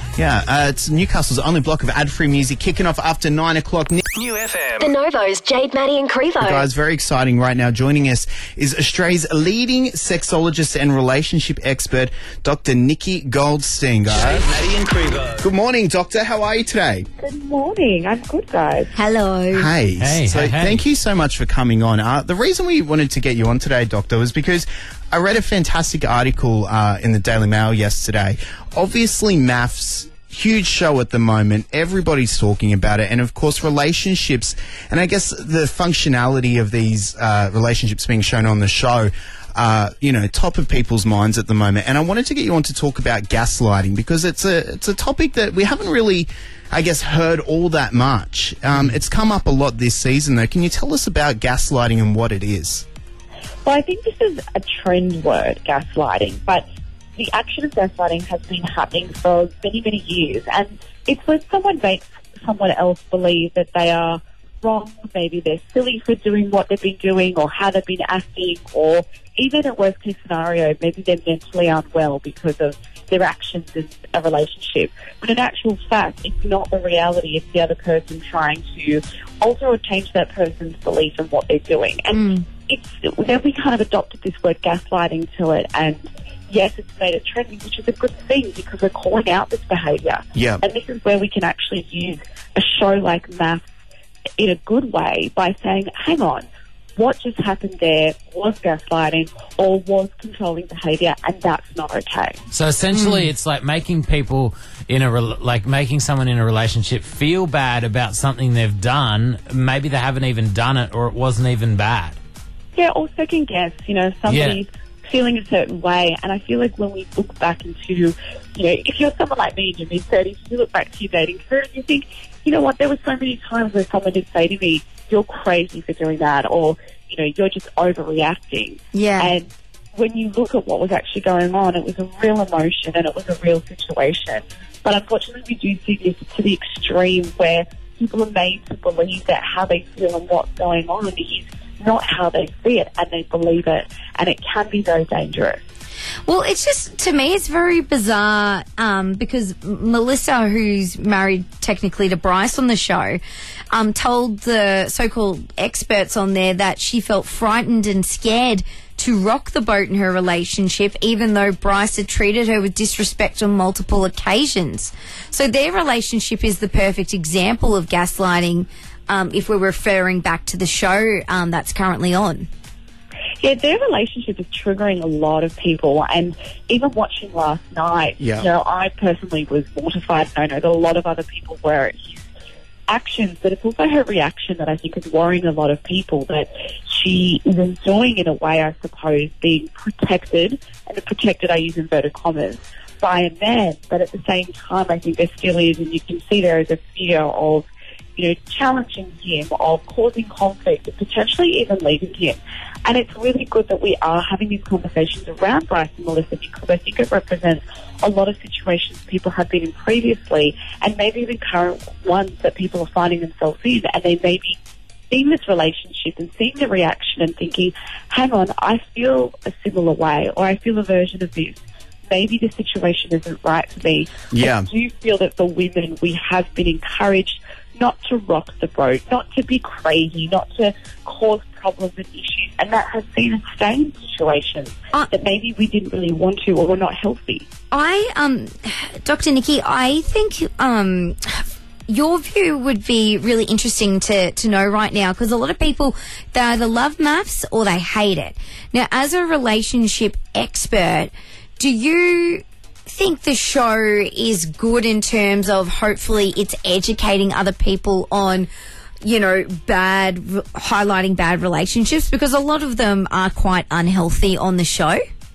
Yeah, uh, it's Newcastle's only block of ad-free music, kicking off after nine o'clock. New F M. The Novos, Jade, Maddie and Crevo. Guys, very exciting right now. Joining us is Australia's leading sexologist and relationship expert, Doctor Nikki Goldstein, guys. Jade, Maddie and Crevo. Good morning, Doctor. How are you today? Good morning. I'm good, guys. Hello. Hey. Hey, so hey, hey. thank you so much for coming on. Uh, the reason we wanted to get you on today, Doctor, was because I read a fantastic article uh, in the Daily Mail yesterday. Obviously, maths, huge show at the moment. Everybody's talking about it. And, of course, relationships, and I guess the functionality of these uh, relationships being shown on the show, uh, you know, top of people's minds at the moment. And I wanted to get you on to talk about gaslighting because it's a, it's a topic that we haven't really, I guess, heard all that much. Um, it's come up a lot this season, though. Can you tell us about gaslighting and what it is? Well, I think this is a trend word, gaslighting, but the action of gaslighting has been happening for many, many years, and it's when someone makes someone else believe that they are wrong, maybe they're silly for doing what they've been doing or how they've been acting, or even a worst case scenario, maybe they're mentally unwell because of their actions in a relationship. But in actual fact, it's not the reality. It's the other person trying to alter or change that person's belief in what they're doing. And mm. it's then we kind of adopted this word gaslighting to it, and yes, it's made it trendy, which is a good thing because we're calling out this behaviour. Yeah. And this is where we can actually use a show like Maths in a good way by saying, hang on, what just happened there was gaslighting or was controlling behaviour, and that's not okay. So essentially, mm. it's like making people in a re- like making someone in a relationship feel bad about something they've done. Maybe they haven't even done it, or it wasn't even bad. Yeah, or second guess. You know, somebody's Yeah. feeling a certain way, and I feel like when we look back into, you know, if you're someone like me in your mid thirties, you look back to your dating career and you think, you know what, there were so many times where someone did say to me, you're crazy for doing that, or, you know, you're just overreacting. Yeah. And when you look at what was actually going on, it was a real emotion and it was a real situation. But unfortunately, we do see this to the extreme where people are made to believe that how they feel and what's going on is not how they see it, and they believe it, and it can be very dangerous. Well, it's just, to me, it's very bizarre um, because Melissa, who's married technically to Bryce on the show, um, told the so-called experts on there that she felt frightened and scared to rock the boat in her relationship, even though Bryce had treated her with disrespect on multiple occasions. So their relationship is the perfect example of gaslighting, um, if we're referring back to the show um, that's currently on. Yeah, their relationship is triggering a lot of people, and even watching last night, yeah. you know, I personally was mortified. I know that a lot of other people were at his actions, but it's also her reaction that I think is worrying a lot of people, that she is enjoying, in a way, I suppose, being protected, and the protected I use inverted commas, by a man, but at the same time I think there still is, and you can see there is a fear of, you know, challenging him, of causing conflict, and potentially even leaving him. And it's really good that we are having these conversations around Bryce and Melissa, because I think it represents a lot of situations people have been in previously, and maybe even current ones that people are finding themselves in, and they may be seeing this relationship and seeing the reaction and thinking, hang on, I feel a similar way, or I feel a version of this. Maybe the situation isn't right for me. Yeah. I do feel that for women, we have been encouraged not to rock the boat, not to be crazy, not to cause problems and issues, and that has seen us stay in situations uh, that maybe we didn't really want to, or were not healthy. I, um, Doctor Nikki, I think, um, your view would be really interesting to, to know right now, because a lot of people, they either love maths or they hate it. Now, as a relationship expert, do you think the show is good in terms of hopefully it's educating other people on, you know, bad, highlighting bad relationships? Because a lot of them are quite unhealthy on the show.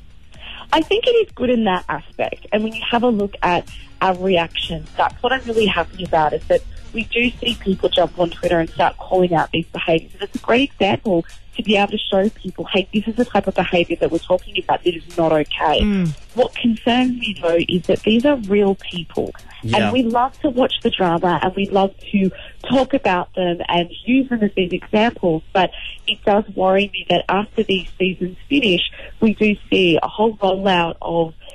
I think it is good in that aspect. And when you have a look at our reactions, that's what I'm really happy about, is that we do see people jump on Twitter and start calling out these behaviours. And it's a great example to be able to show people, hey, this is the type of behaviour that we're talking about that is not okay. Mm. What concerns me, though, is that these are real people. Yeah. And we love to watch the drama, and we love to talk about them and use them as these examples, but it does worry me that after these seasons finish, we do see a whole rollout of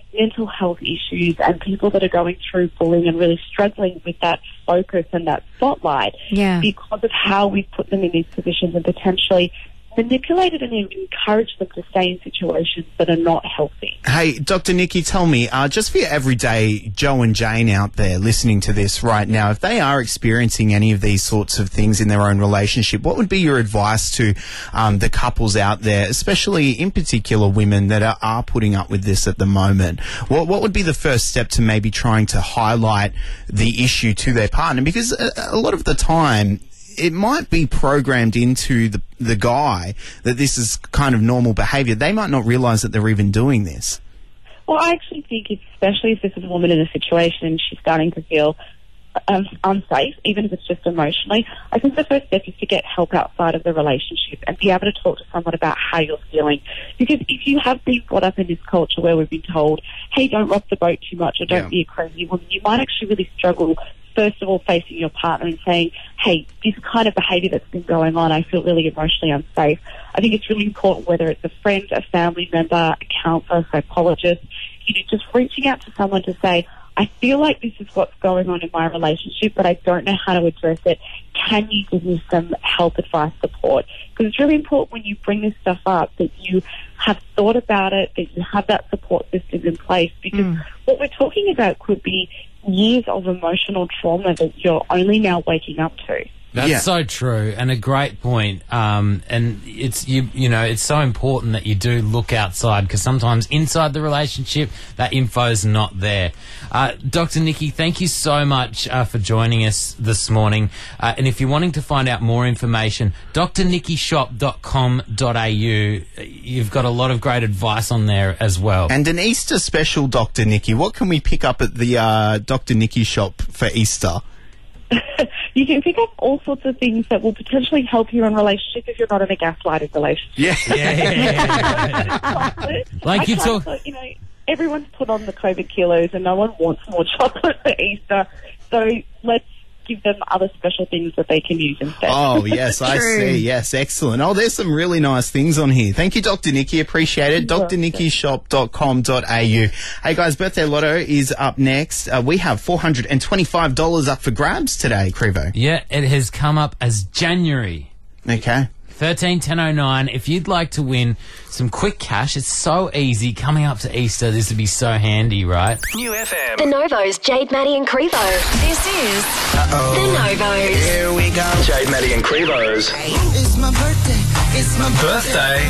mental health issues and people that are going through bullying and really struggling with that focus and that spotlight Yeah. because of how we've put them in these positions and potentially manipulated and encouraged them to stay in situations that are not healthy. Hey, Doctor Nikki, tell me, uh, just for your everyday Joe and Jane out there listening to this right now, if they are experiencing any of these sorts of things in their own relationship, what would be your advice to um, the couples out there, especially in particular women that are, are putting up with this at the moment? What, what would be the first step to maybe trying to highlight the issue to their partner? Because a, a lot of the time, it might be programmed into the the guy that this is kind of normal behaviour. They might not realise that they're even doing this. Well, I actually think, it's, especially if this is a woman in a situation and she's starting to feel um, unsafe, even if it's just emotionally, I think the first step is to get help outside of the relationship and be able to talk to someone about how you're feeling. Because if you have been brought up in this culture where we've been told, hey, don't rock the boat too much or don't Yeah. be a crazy woman, you might actually really struggle, first of all, facing your partner and saying, hey, this kind of behaviour that's been going on, I feel really emotionally unsafe. I think it's really important, whether it's a friend, a family member, a counsellor, a psychologist, you know, just reaching out to someone to say, I feel like this is what's going on in my relationship, but I don't know how to address it. Can you give me some help, advice, support? Because it's really important when you bring this stuff up that you have thought about it, that you have that support system in place, because Mm. what we're talking about could be years of emotional trauma that you're only now waking up to. That's Yeah. so true, and a great point. Um, and it's you, you know, it's so important that you do look outside, because sometimes inside the relationship, that info's not there. Uh, Doctor Nikki, thank you so much uh, for joining us this morning. Uh, and if you're wanting to find out more information, d r nikki shop dot com dot a u. You've got a lot of great advice on there as well. And an Easter special, Doctor Nikki. What can we pick up at the uh, Doctor Nikki shop for Easter? You can pick up all sorts of things that will potentially help you in a relationship if you're not in a gaslighted relationship. Yeah, yeah, yeah, yeah. Like I you can't- talk. you know, everyone's put on the COVID kilos and no one wants more chocolate for Easter. So let's give them other special things that they can use instead. Oh, yes, I see. Yes, excellent. Oh, there's some really nice things on here. Thank you, Doctor Nikki. Appreciate it. d r nikki shop dot com dot a u. Hey, guys, Birthday Lotto is up next. Uh, we have four hundred twenty-five dollars up for grabs today, Crevo. Yeah, it has come up as January. Okay. thirteen ten oh nine. If you'd like to win some quick cash, it's so easy. Coming up to Easter, this would be so handy, right? New F M. The Novos, Jade, Maddie and Crevo. This is Uh-oh. The Novos. Here we go. Jade, Maddie and Crevo's It's my birthday. It's my birthday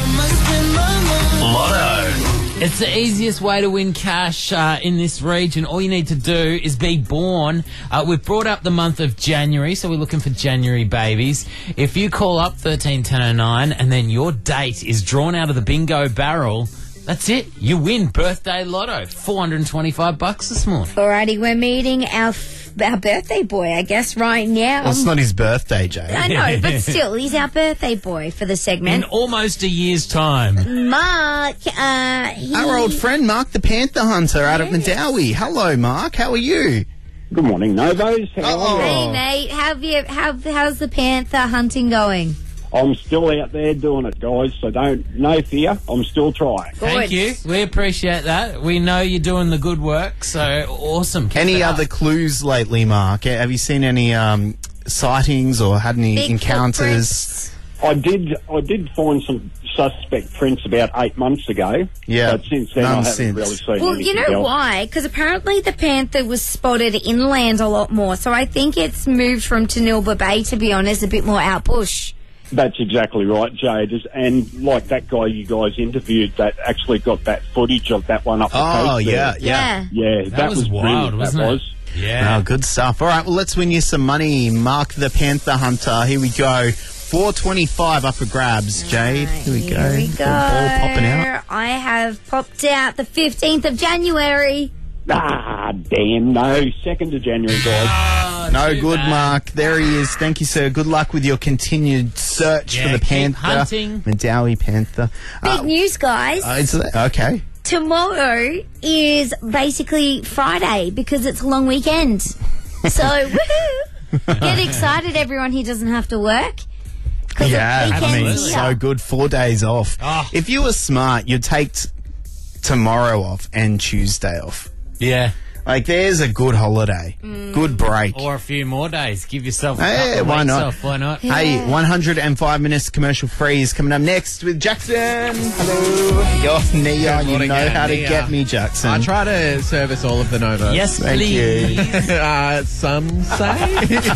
Lotto. It's the easiest way to win cash uh, in this region. All you need to do is be born. Uh, we've brought up the month of January, so we're looking for January babies. If you call up thirteen ten oh nine and then your date is drawn out of the bingo barrel, that's it. You win Birthday Lotto. four hundred twenty-five bucks this morning. Alrighty, we're meeting our f- our birthday boy, I guess, right now. Well, it's not his birthday, Jay. I know, but still, he's our birthday boy for the In segment. almost a year's time. Mark, uh, he... Our old friend, Mark the Panther Hunter out of Madawi. Hello, Mark. How are you? Good morning, Novos. How Oh. are Hey, you? Nate, how have you, how, how's the panther hunting going? I'm still out there doing it, guys, so don't, no fear. I'm still trying. Thank you. We appreciate that. We know you're doing the good work, so awesome. Keep Any it up. other clues lately, Mark? Uh, Have you seen any um, sightings or had any Big encounters? I did, I did find some suspect prints about eight months ago. Yeah, But since then, none I haven't since. really seen Well, anything you know else. why? Because apparently the panther was spotted inland a lot more, so I think it's moved from Tanilba Bay, to be honest, a bit more out bush. That's exactly right, Jade. Is- And like that guy you guys interviewed that actually got that footage of that one up the Oh, coast yeah, there. yeah. Yeah, that, That was was, wild, brilliant, wasn't that it? was. Yeah. Oh, good stuff. All right, well, let's win you some money. Mark the Panther Hunter. Here we go. four twenty-five up for grabs, Jade. Here we go. Here we go. The ball popping out. I have popped out the fifteenth of January. Ah, damn, no. second of January, guys. Oh, No too good, bad. Mark. There he is. Thank you, sir. Good luck with your continued search Yeah, for the keep Panther. hunting. Madawi Panther. Big Uh, news, guys. uh, it's, okay. Tomorrow is basically Friday because it's a long weekend. So, woohoo! Get excited, everyone who doesn't have to work. 'Cause Yeah, the I mean, weekend's so here. good. Four days off. Oh. If you were smart, you'd take t- tomorrow off and Tuesday off. Yeah. Like, there's a good holiday. Good break. Or a few more days. Give yourself a Hey, couple of why weeks not? off. Why not? Hey, one hundred five minutes commercial free is coming up next with Jackson. Hello. You're Nia. Good You morning, know yeah, how to Nia. get me, Jackson. I try to service all of the Novos. Yes, Thank please. you. uh, some say.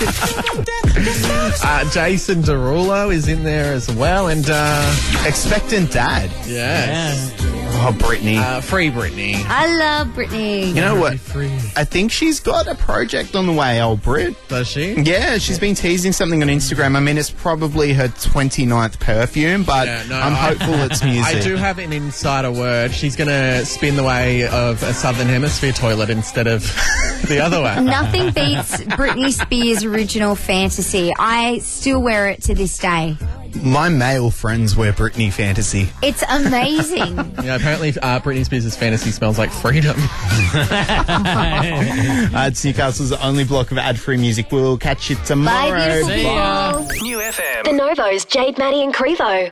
uh, Jason Derulo is in there as well, and uh, Expectant Dad. yes, Oh, Brittany. uh, free Britney. I love Brittany. You know what? Free. I think she's got a project on the way, old Brit. Does she? Yeah, she's been teasing something on Instagram. I mean, it's probably her twenty-ninth perfume, but Yeah, no, I'm I- hopeful it's music. I do have an insider word. She's going to spin the way of a Southern Hemisphere toilet instead of the other way. Nothing beats Britney Spears' original Fantasy. I still wear it to this day. My male friends wear Britney Fantasy. It's amazing. Yeah, apparently uh, Britney Spears' fantasy smells like freedom. Uh, it's Newcastle's only block of ad-free music. We'll catch you tomorrow. Bye, beautiful See ya. people. New F M. The Novos, Jade, Maddie and Crevo.